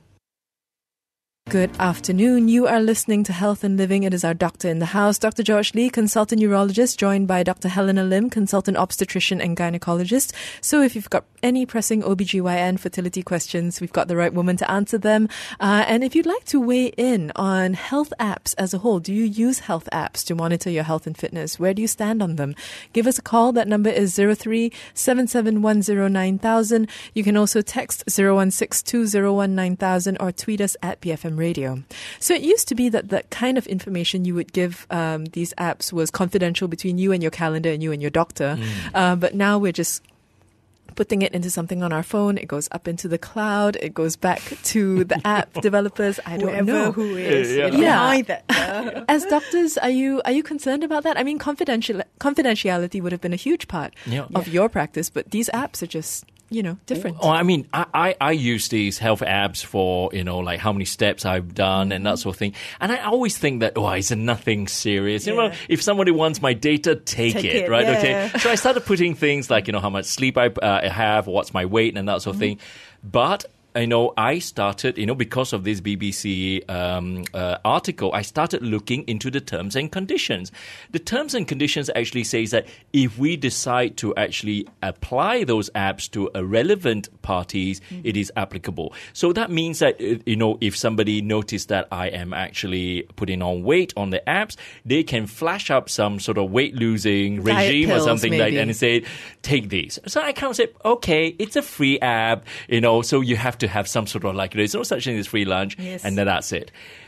Speaker 2: Good afternoon. You are listening to Health and Living. It is our doctor in the house, Doctor George Lee, consultant urologist, joined by Doctor Helena Lim, consultant obstetrician and gynecologist. So if you've got any pressing O B G Y N fertility questions, we've got the right woman to answer them. Uh, and if you'd like to weigh in on health apps as a whole, do you use health apps to monitor your health and fitness? Where do you stand on them? Give us a call. That number is zero three seven seven one zero nine thousand. You can also text zero one six two zero one nine thousand or tweet us at B F M Radio. So it used to be that the kind of information you would give um, these apps was confidential between you and your calendar and you and your doctor. Mm. Uh, but now we're just putting it into something on our phone. It goes up into the cloud. It goes back to the app developers. I don't
Speaker 4: Whoever
Speaker 2: know
Speaker 4: who is
Speaker 3: Yeah.
Speaker 4: yeah. behind that. Uh,
Speaker 2: As doctors, are you are you concerned about that? I mean, confidential confidentiality would have been a huge part
Speaker 3: Yeah.
Speaker 2: of your practice, but these apps are just, you know, different.
Speaker 3: Oh, I mean, I, I, I use these health apps for, you know, like how many steps I've done and that sort of thing. And I always think that, oh, it's nothing serious. You know,
Speaker 4: Yeah.
Speaker 3: if somebody wants my data, take,
Speaker 4: Take
Speaker 3: it,
Speaker 4: it,
Speaker 3: right?
Speaker 4: yeah.
Speaker 3: Okay. So I started putting things like, you know, how much sleep I uh, have, what's my weight and that sort of thing. But you know, I started, you know, because of this B B C um, uh, article, I started looking into the terms and conditions. The terms and conditions actually says that if we decide to actually apply those apps to a relevant parties, mm-hmm. it is applicable. So that means that, you know, if somebody noticed that I am actually putting on weight on the apps, they can flash up some sort of weight losing
Speaker 2: Diet
Speaker 3: regime
Speaker 2: pills,
Speaker 3: or something like
Speaker 2: maybe.
Speaker 3: that and say, take these. So I kind of said, okay, it's a free app, you know, so you have to have some sort of like, there's no such thing as free lunch,
Speaker 4: Yes.
Speaker 3: and then that's it.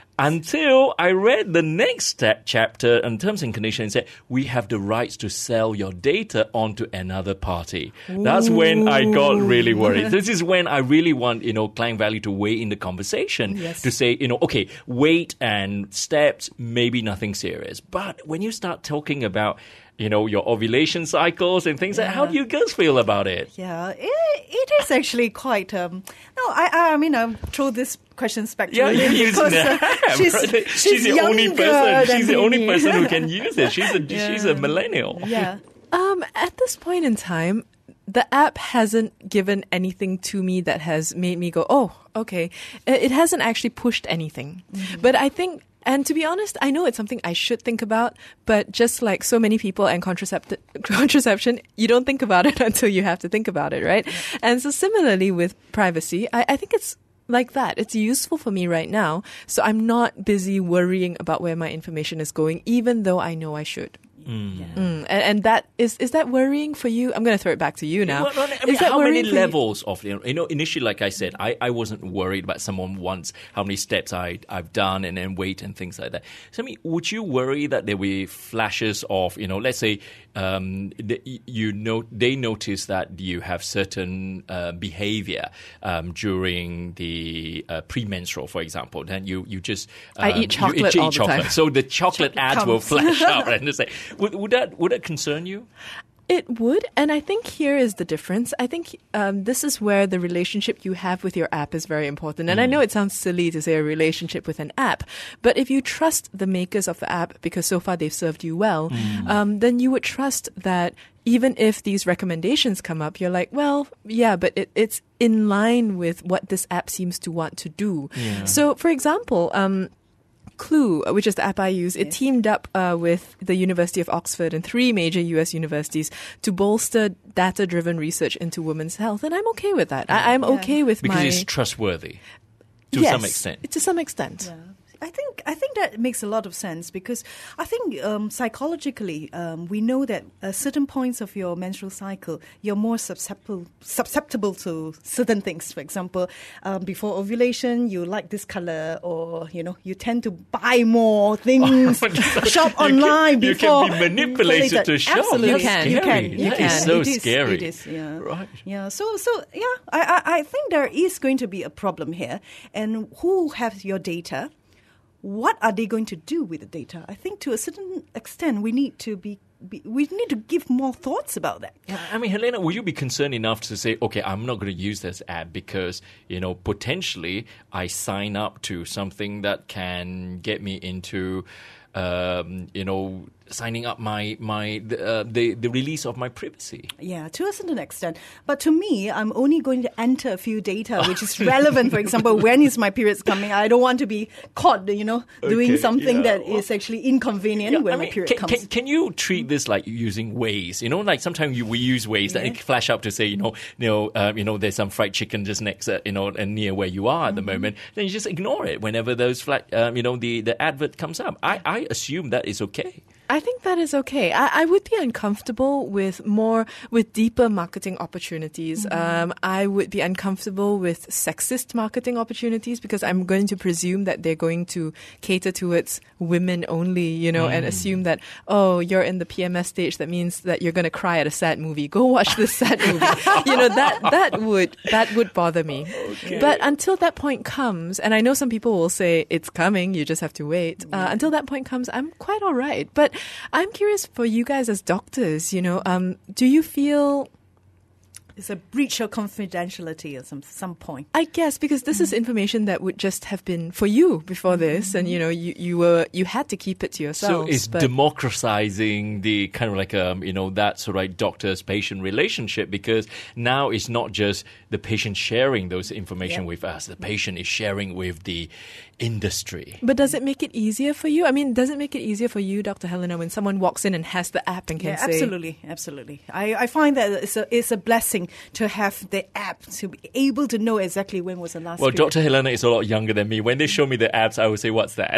Speaker 3: Until I read the next step, chapter and terms and conditions said we have the rights to sell your data onto another party. That's when I got really worried. This is when I really want, you know, Klang Valley to weigh in the conversation
Speaker 4: Yes.
Speaker 3: to say, you know, okay, weight and steps, maybe nothing serious. But when you start talking about, you know, your ovulation cycles and things like, how do you girls feel about it?
Speaker 4: Yeah, it, it is actually quite. Um, no, I, I, I mean, I'll throw this question back to
Speaker 3: Yeah,
Speaker 4: you
Speaker 3: you use
Speaker 4: because
Speaker 3: Nat,
Speaker 4: uh, she's,
Speaker 3: right?
Speaker 4: she's,
Speaker 3: the only
Speaker 4: younger
Speaker 3: person.
Speaker 4: than
Speaker 3: She's the only
Speaker 4: me.
Speaker 3: person who can use it. She's a
Speaker 4: Yeah.
Speaker 3: she's a millennial.
Speaker 4: Yeah.
Speaker 2: Um, at this point in time, the app hasn't given anything to me that has made me go, oh, okay. It it hasn't actually pushed anything.
Speaker 4: Mm-hmm.
Speaker 2: But I think, and to be honest, I know it's something I should think about, but just like so many people and contracept- contraception, you don't think about it until you have to think about it, right? And so similarly with privacy, I, I think it's like that. It's useful for me right now. So I'm not busy worrying about where my information is going, even though I know I should. Mm, and, and that is is that worrying for you? I'm going to throw it back to you now.
Speaker 3: Well, well, I mean,
Speaker 2: is that
Speaker 3: how many
Speaker 2: worrying for you?
Speaker 3: levels of, you know, you know, initially, like I said, I, I wasn't worried about someone once, how many steps I, I've done and then weight and things like that. So, I mean, would you worry that there will be flashes of, you know, let's say um, the, you know, they notice that you have certain uh, behavior um, during the uh, premenstrual, for example, then you, you just...
Speaker 2: I
Speaker 3: um,
Speaker 2: eat chocolate
Speaker 3: you, you eat
Speaker 2: all the
Speaker 3: chocolate.
Speaker 2: time.
Speaker 3: So the chocolate ads will
Speaker 4: comes.
Speaker 3: flash up. And just say, would, would, that, would that concern you?
Speaker 2: It would, and I think here is the difference. I think um, this is where the relationship you have with your app is very important. And I know it sounds silly to say a relationship with an app, but if you trust the makers of the app because so far they've served you well, um, then you would trust that even if these recommendations come up, you're like, well, yeah, but it, it's in line with what this app seems to want to do.
Speaker 3: Yeah.
Speaker 2: So, for example, um, Clue, which is the app I use, it teamed up uh, with the University of Oxford and three major U S universities to bolster data-driven research into women's health, and I'm okay with that. I, I'm
Speaker 4: Yeah.
Speaker 2: okay with
Speaker 3: Because
Speaker 2: my...
Speaker 3: it's trustworthy to
Speaker 2: yes,
Speaker 3: some extent.
Speaker 2: to some extent.
Speaker 4: Yeah. I think I think that makes a lot of sense because I think um, psychologically um, we know that at certain points of your menstrual cycle you're more susceptible susceptible to certain things. For example, um, before ovulation you like this color, or you know you tend to buy more things, shop
Speaker 3: You can-
Speaker 4: online
Speaker 3: you
Speaker 4: before.
Speaker 3: can be manipulated to shop.
Speaker 4: Absolutely,
Speaker 2: You can.
Speaker 4: You can.
Speaker 3: Scary.
Speaker 4: You
Speaker 3: That
Speaker 4: can.
Speaker 3: is so
Speaker 4: It is,
Speaker 3: scary.
Speaker 4: It is. Yeah.
Speaker 3: Right.
Speaker 4: Yeah. So so yeah, I, I I think there is going to be a problem here, and who has your data? What are they going to do with the data? I think to a certain extent we need to be, be we need to give more thoughts about that.
Speaker 3: Yeah, I mean, Helena, will you be concerned enough to say, okay, I'm not going to use this app because, you know, potentially I sign up to something that can get me into, um, you know, signing up my my the, uh, the the release of my privacy.
Speaker 4: Yeah, to a certain extent. But to me, I'm only going to enter a few data which is relevant. For example, when is my periods coming? I don't want to be caught, you know, doing
Speaker 3: Okay,
Speaker 4: something
Speaker 3: yeah.
Speaker 4: that is actually inconvenient
Speaker 3: Yeah,
Speaker 4: when
Speaker 3: I
Speaker 4: my
Speaker 3: mean,
Speaker 4: period
Speaker 3: can,
Speaker 4: comes.
Speaker 3: Can, can you treat this like using Waze? You know, like sometimes you, we use Waze that
Speaker 4: Yeah.
Speaker 3: it flash up to say, you know, you know, uh, you know, there's some fried chicken just next, uh, you know, and near where you are at the
Speaker 4: Mm-hmm.
Speaker 3: moment. Then you just ignore it whenever those flat, um, you know, the, the advert comes up. I, I assume that is okay.
Speaker 2: I think that is okay. I, I would be uncomfortable with more, with deeper marketing opportunities. Um, I would be uncomfortable with sexist marketing opportunities because I'm going to presume that they're going to cater towards women only, you know, and assume that, oh, you're in the P M S stage. That means that you're going to cry at a sad movie. Go watch this sad movie. You know, that, that would, that would bother me. But until that point comes, and I know some people will say it's coming, you just have to wait. Uh, until that point comes, I'm quite all right. But I'm curious for you guys as doctors, you know, um, do you feel...
Speaker 4: It's a breach of confidentiality at some some point.
Speaker 2: I guess because this is information that would just have been for you before this, and you know, you, you were you had to keep it to
Speaker 3: So
Speaker 2: yourselves.
Speaker 3: it's
Speaker 2: but-
Speaker 3: democratizing the kind of like um you know that sort of like doctor's-patient relationship, because now it's not just the patient sharing those information
Speaker 4: Yeah.
Speaker 3: with us. The patient is sharing with the industry.
Speaker 2: But does it make it easier for you? I mean, does it make it easier for you, Doctor Helena, when someone walks in and has the app and can
Speaker 4: Yeah,
Speaker 2: say...
Speaker 4: absolutely, absolutely. I, I find that it's a it's a blessing to have the app to be able to know exactly when was the last.
Speaker 3: Well,
Speaker 4: period.
Speaker 3: Doctor Helena is a lot younger than me. When they show me the apps, I would say, "What's that?"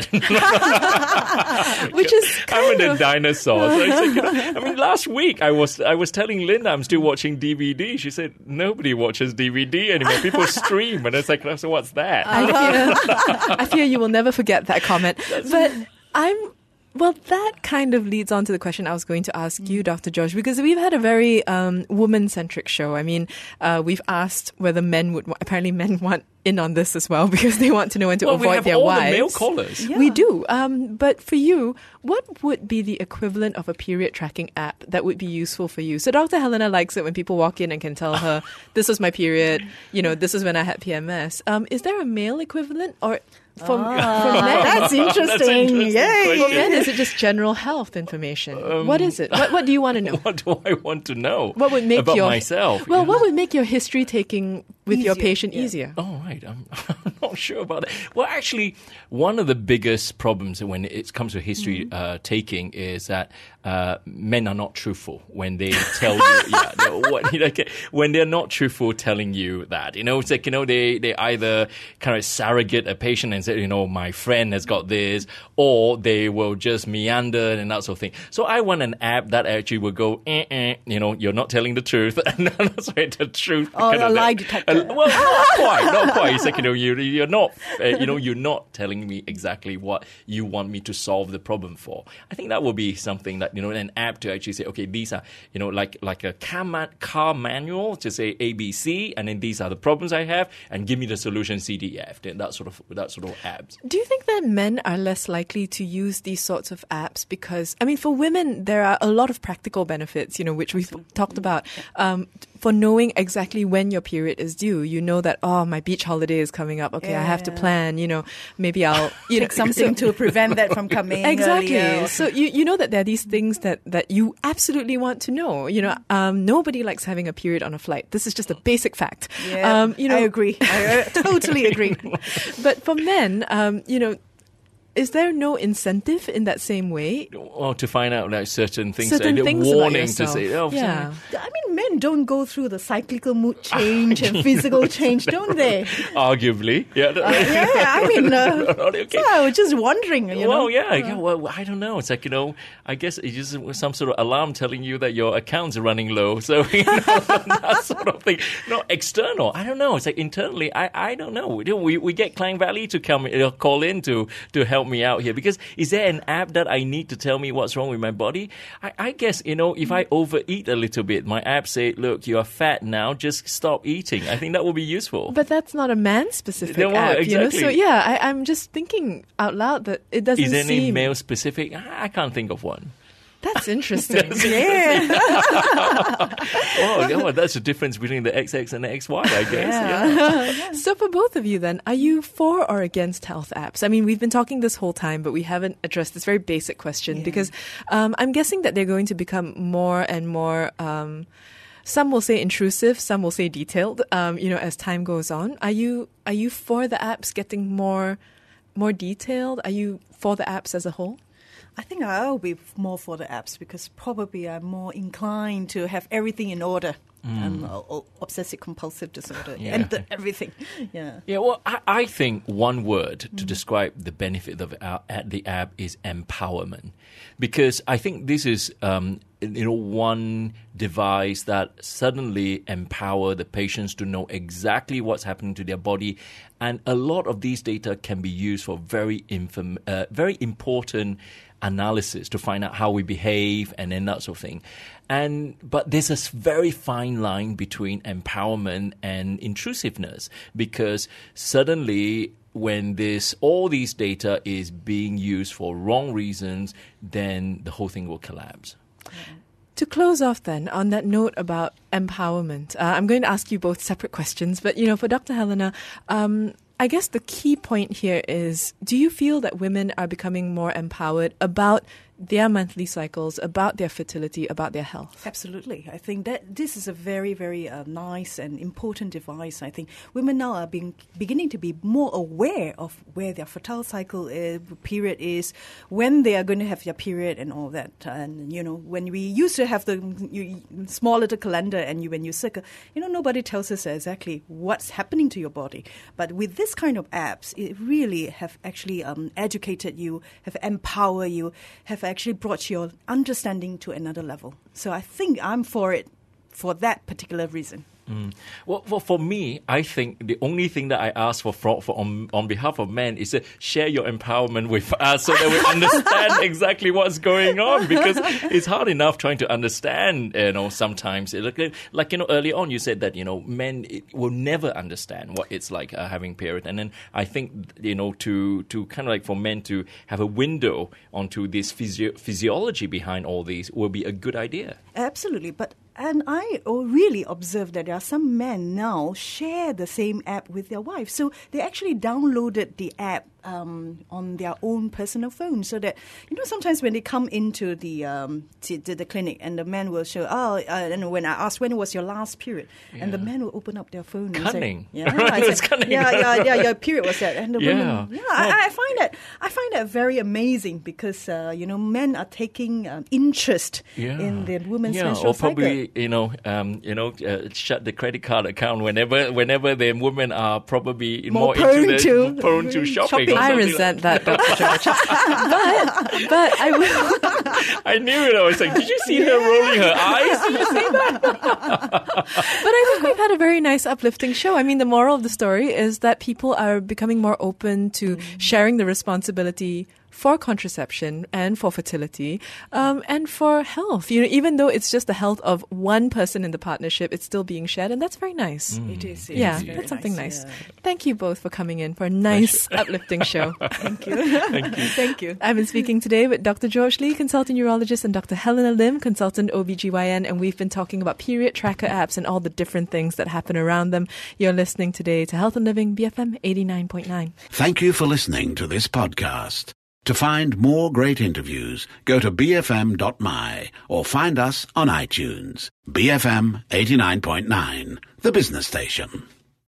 Speaker 2: Which is
Speaker 3: I'm
Speaker 2: kind
Speaker 3: in a
Speaker 2: of...
Speaker 3: dinosaur. So it's like, you know, I mean, last week I was I was telling Linda I'm still watching D V D. She said nobody watches D V D anymore. People stream, and it's like, so what's that?
Speaker 2: I fear, I fear you will never forget that comment. But I'm... Well, that kind of leads on to the question I was going to ask you, Doctor George, because we've had a very um, woman-centric show. I mean, uh, we've asked whether men would... Apparently men want in on this as well because they want to know when to
Speaker 3: well,
Speaker 2: avoid
Speaker 3: we have
Speaker 2: their
Speaker 3: all
Speaker 2: wives.
Speaker 3: the male callers.
Speaker 4: Yeah.
Speaker 2: We do. Um, but for you, what would be the equivalent of a period tracking app that would be useful for you? So Doctor Helena likes it when people walk in and can tell her, this was my period, you know, this is when I had P M S. Um, is there a male equivalent? Or for,
Speaker 4: Ah,
Speaker 2: for men?
Speaker 4: that's interesting.
Speaker 3: That's an interesting
Speaker 4: Yay.
Speaker 2: For
Speaker 3: question.
Speaker 2: men, is it just general health information? what is it? What, what do you want to know?
Speaker 3: What do I want to know?
Speaker 2: What would make
Speaker 3: about
Speaker 2: your
Speaker 3: myself?
Speaker 2: Well,
Speaker 3: you
Speaker 2: what
Speaker 3: know?
Speaker 2: would make your history taking with your
Speaker 4: Easier,
Speaker 2: patient
Speaker 4: yeah.
Speaker 2: easier?
Speaker 3: Oh, right. I'm, I'm not sure about that. Well, actually, one of the biggest problems when it comes to history
Speaker 2: Mm-hmm.
Speaker 3: uh, taking is that uh, men are not truthful when they tell you, yeah, no, what, you know, okay, when they're not truthful telling you that. You know, it's like, you know, they, they either kind of surrogate a patient and say, you know, my friend has got this, or they will just meander and that sort of thing. So I want an app that actually will go, eh, eh, you know, you're not telling the truth. And that's why the truth.
Speaker 4: Oh,
Speaker 3: kind
Speaker 4: a
Speaker 3: of
Speaker 4: lie
Speaker 3: that-
Speaker 4: detector.
Speaker 3: a- well, not quite, not quite. It's like, you know, you, you're not, uh, you know, you're not telling me exactly what you want me to solve the problem for. I think that would be something that, you know, an app to actually say, okay, these are, you know, like like a car, man, car manual to say A, B, C, and then these are the problems I have, and give me the solution C, D, F. Then that sort of that sort of apps.
Speaker 2: Do you think that men are less likely to use these sorts of apps? Because, I mean, for women, there are a lot of practical benefits, you know, which we've talked about. Um, for knowing exactly when your period is due, you know that, oh, my beach holiday is coming up. Okay, I have to
Speaker 4: Yeah.
Speaker 2: plan, you know, maybe I'll you
Speaker 4: Take
Speaker 2: know,
Speaker 4: something
Speaker 2: so-
Speaker 4: to prevent that from coming.
Speaker 2: Exactly.
Speaker 4: earlier.
Speaker 2: So you, you know that there are these things that, that you absolutely want to know. You know, um, nobody likes having a period on a flight. This is just a basic fact.
Speaker 4: Yeah,
Speaker 2: um, you know,
Speaker 4: I agree. I uh, totally agree.
Speaker 2: But for men, um, you know, is there no incentive in that same way?
Speaker 3: Or to find out like certain things,
Speaker 2: Certain
Speaker 3: like,
Speaker 2: things about
Speaker 3: warning to
Speaker 2: yourself.
Speaker 3: say, oh,
Speaker 2: Yeah.
Speaker 4: I mean, men don't go through the cyclical mood change and physical change, don't they?
Speaker 3: arguably, yeah.
Speaker 4: Uh, yeah, I mean, uh,
Speaker 3: Okay.
Speaker 4: so I was just wondering, you
Speaker 3: well,
Speaker 4: know.
Speaker 3: yeah, yeah, well, I don't know. It's like, you know, I guess it's just some sort of alarm telling you that your account's are running low. So, you know, that sort of thing. Not external. I don't know. It's like internally, I, I don't know. We, we we get Klang Valley to come uh, call in to, to help me out here. Because is there an app that I need to tell me what's wrong with my body? I, I guess, you know, if I overeat a little bit, my app say, look, you are fat now, just stop eating. I think that would be useful.
Speaker 2: But that's not a man-specific
Speaker 3: No, well,
Speaker 2: app, you know.
Speaker 3: exactly.
Speaker 2: So yeah, I, I'm just thinking out loud that it doesn't
Speaker 3: Is there any
Speaker 2: seem.
Speaker 3: male specific? I, I can't think of one.
Speaker 2: That's interesting.
Speaker 4: Yeah.
Speaker 3: Oh, yeah, well, that's the difference between the X X and the X Y, I guess. Yeah.
Speaker 2: So for both of you then, are you for or against health apps? I mean, we've been talking this whole time, but we haven't addressed this very basic question
Speaker 4: Yeah.
Speaker 2: because um, I'm guessing that they're going to become more and more, um, some will say intrusive, some will say detailed, um, you know, as time goes on. Are you are you for the apps getting more more detailed? Are you for the apps as a whole?
Speaker 4: I think I'll be more for the apps because probably I'm more inclined to have everything in order. I'm uh, o- obsessive compulsive disorder
Speaker 3: Yeah.
Speaker 4: and the, everything. Yeah.
Speaker 3: Yeah, well, I, I think one word to describe the benefit of our, at the app is empowerment, because I think this is um, you know one device that suddenly empower the patients to know exactly what's happening to their body, and a lot of these data can be used for very inform- uh, very important analysis to find out how we behave and then that sort of thing. And but there's a very fine line between empowerment and intrusiveness, because suddenly when this all these data is being used for wrong reasons, then the whole thing will collapse.
Speaker 2: To close off then, on that note about empowerment, uh, I'm going to ask you both separate questions, but, you know, for Doctor Helena, um, I guess the key point here is, do you feel that women are becoming more empowered about their monthly cycles, about their fertility, about their health?
Speaker 4: Absolutely. I think that this is a very, very uh, nice and important device. I think women now are being, beginning to be more aware of where their fertile cycle is, period is, when they are going to have their period and all that. And, you know, when we used to have the you, small little calendar and you when you sick, you know, nobody tells us exactly what's happening to your body. But with this kind of apps, it really have actually um, educated you, have empowered you, have actually brought your understanding to another level. So I think I'm for it for that particular reason.
Speaker 3: Mm. Well, for, for me, I think the only thing that I ask for, for, for on, on behalf of men is to share your empowerment with us so that we understand exactly what's going on, because it's hard enough trying to understand, you know, sometimes. Like, like you know, early on you said that, you know, men will never understand what it's like uh, having period. And then I think, you know, to, to kind of like for men to have a window onto this physio- physiology behind all these will be a good idea.
Speaker 4: Absolutely. But And I really observed that there are some men now share the same app with their wife. So they actually downloaded the app um, on their own personal phone, so that, you know, sometimes when they come into the um, to, to the clinic and the man will show, oh, uh, and when I ask when was your last period, yeah. and the man will open up their phone.
Speaker 3: Cunning.
Speaker 4: And say, yeah,
Speaker 3: It's
Speaker 4: said,
Speaker 3: cunning.
Speaker 4: yeah, yeah, yeah, your period was that, and the
Speaker 3: Yeah.
Speaker 4: woman, yeah, I, I find that I find that very amazing, because uh, you know, men are taking um, interest
Speaker 3: Yeah.
Speaker 4: in the woman's
Speaker 3: yeah,
Speaker 4: menstrual
Speaker 3: or probably
Speaker 4: cycle.
Speaker 3: you know, um, you know, uh, shut the credit card account whenever, whenever the women are probably
Speaker 4: More
Speaker 3: more,
Speaker 4: prone
Speaker 3: into
Speaker 4: to-
Speaker 3: the, prone to shopping.
Speaker 4: shopping.
Speaker 3: or
Speaker 2: I
Speaker 3: something
Speaker 2: resent
Speaker 3: like.
Speaker 2: that, Doctor George. but, but I will.
Speaker 3: I knew it. I was like, did you see her rolling her eyes? Did you see that?
Speaker 2: But I think we've had a very nice, uplifting show. I mean, the moral of the story is that people are becoming more open to sharing the responsibility for contraception and for fertility um, and for health. You know, even though it's just the health of one person in the partnership, it's still being shared, and that's very nice.
Speaker 4: It is. It
Speaker 2: Yeah,
Speaker 4: is very
Speaker 2: that's something nice.
Speaker 4: Yeah.
Speaker 2: Thank you both for coming in for a nice, uplifting show.
Speaker 4: Thank you.
Speaker 3: Thank you.
Speaker 4: Thank you.
Speaker 2: I've been speaking today with Doctor George Lee, consultant urologist, and Doctor Helena Lim, consultant O B G Y N, and we've been talking about period tracker apps and all the different things that happen around them. You're listening today to Health and Living, B F M eighty-nine point nine.
Speaker 1: Thank you for listening to this podcast. To find more great interviews, go to b f m dot m y or find us on iTunes. B F M eighty-nine point nine, the business station.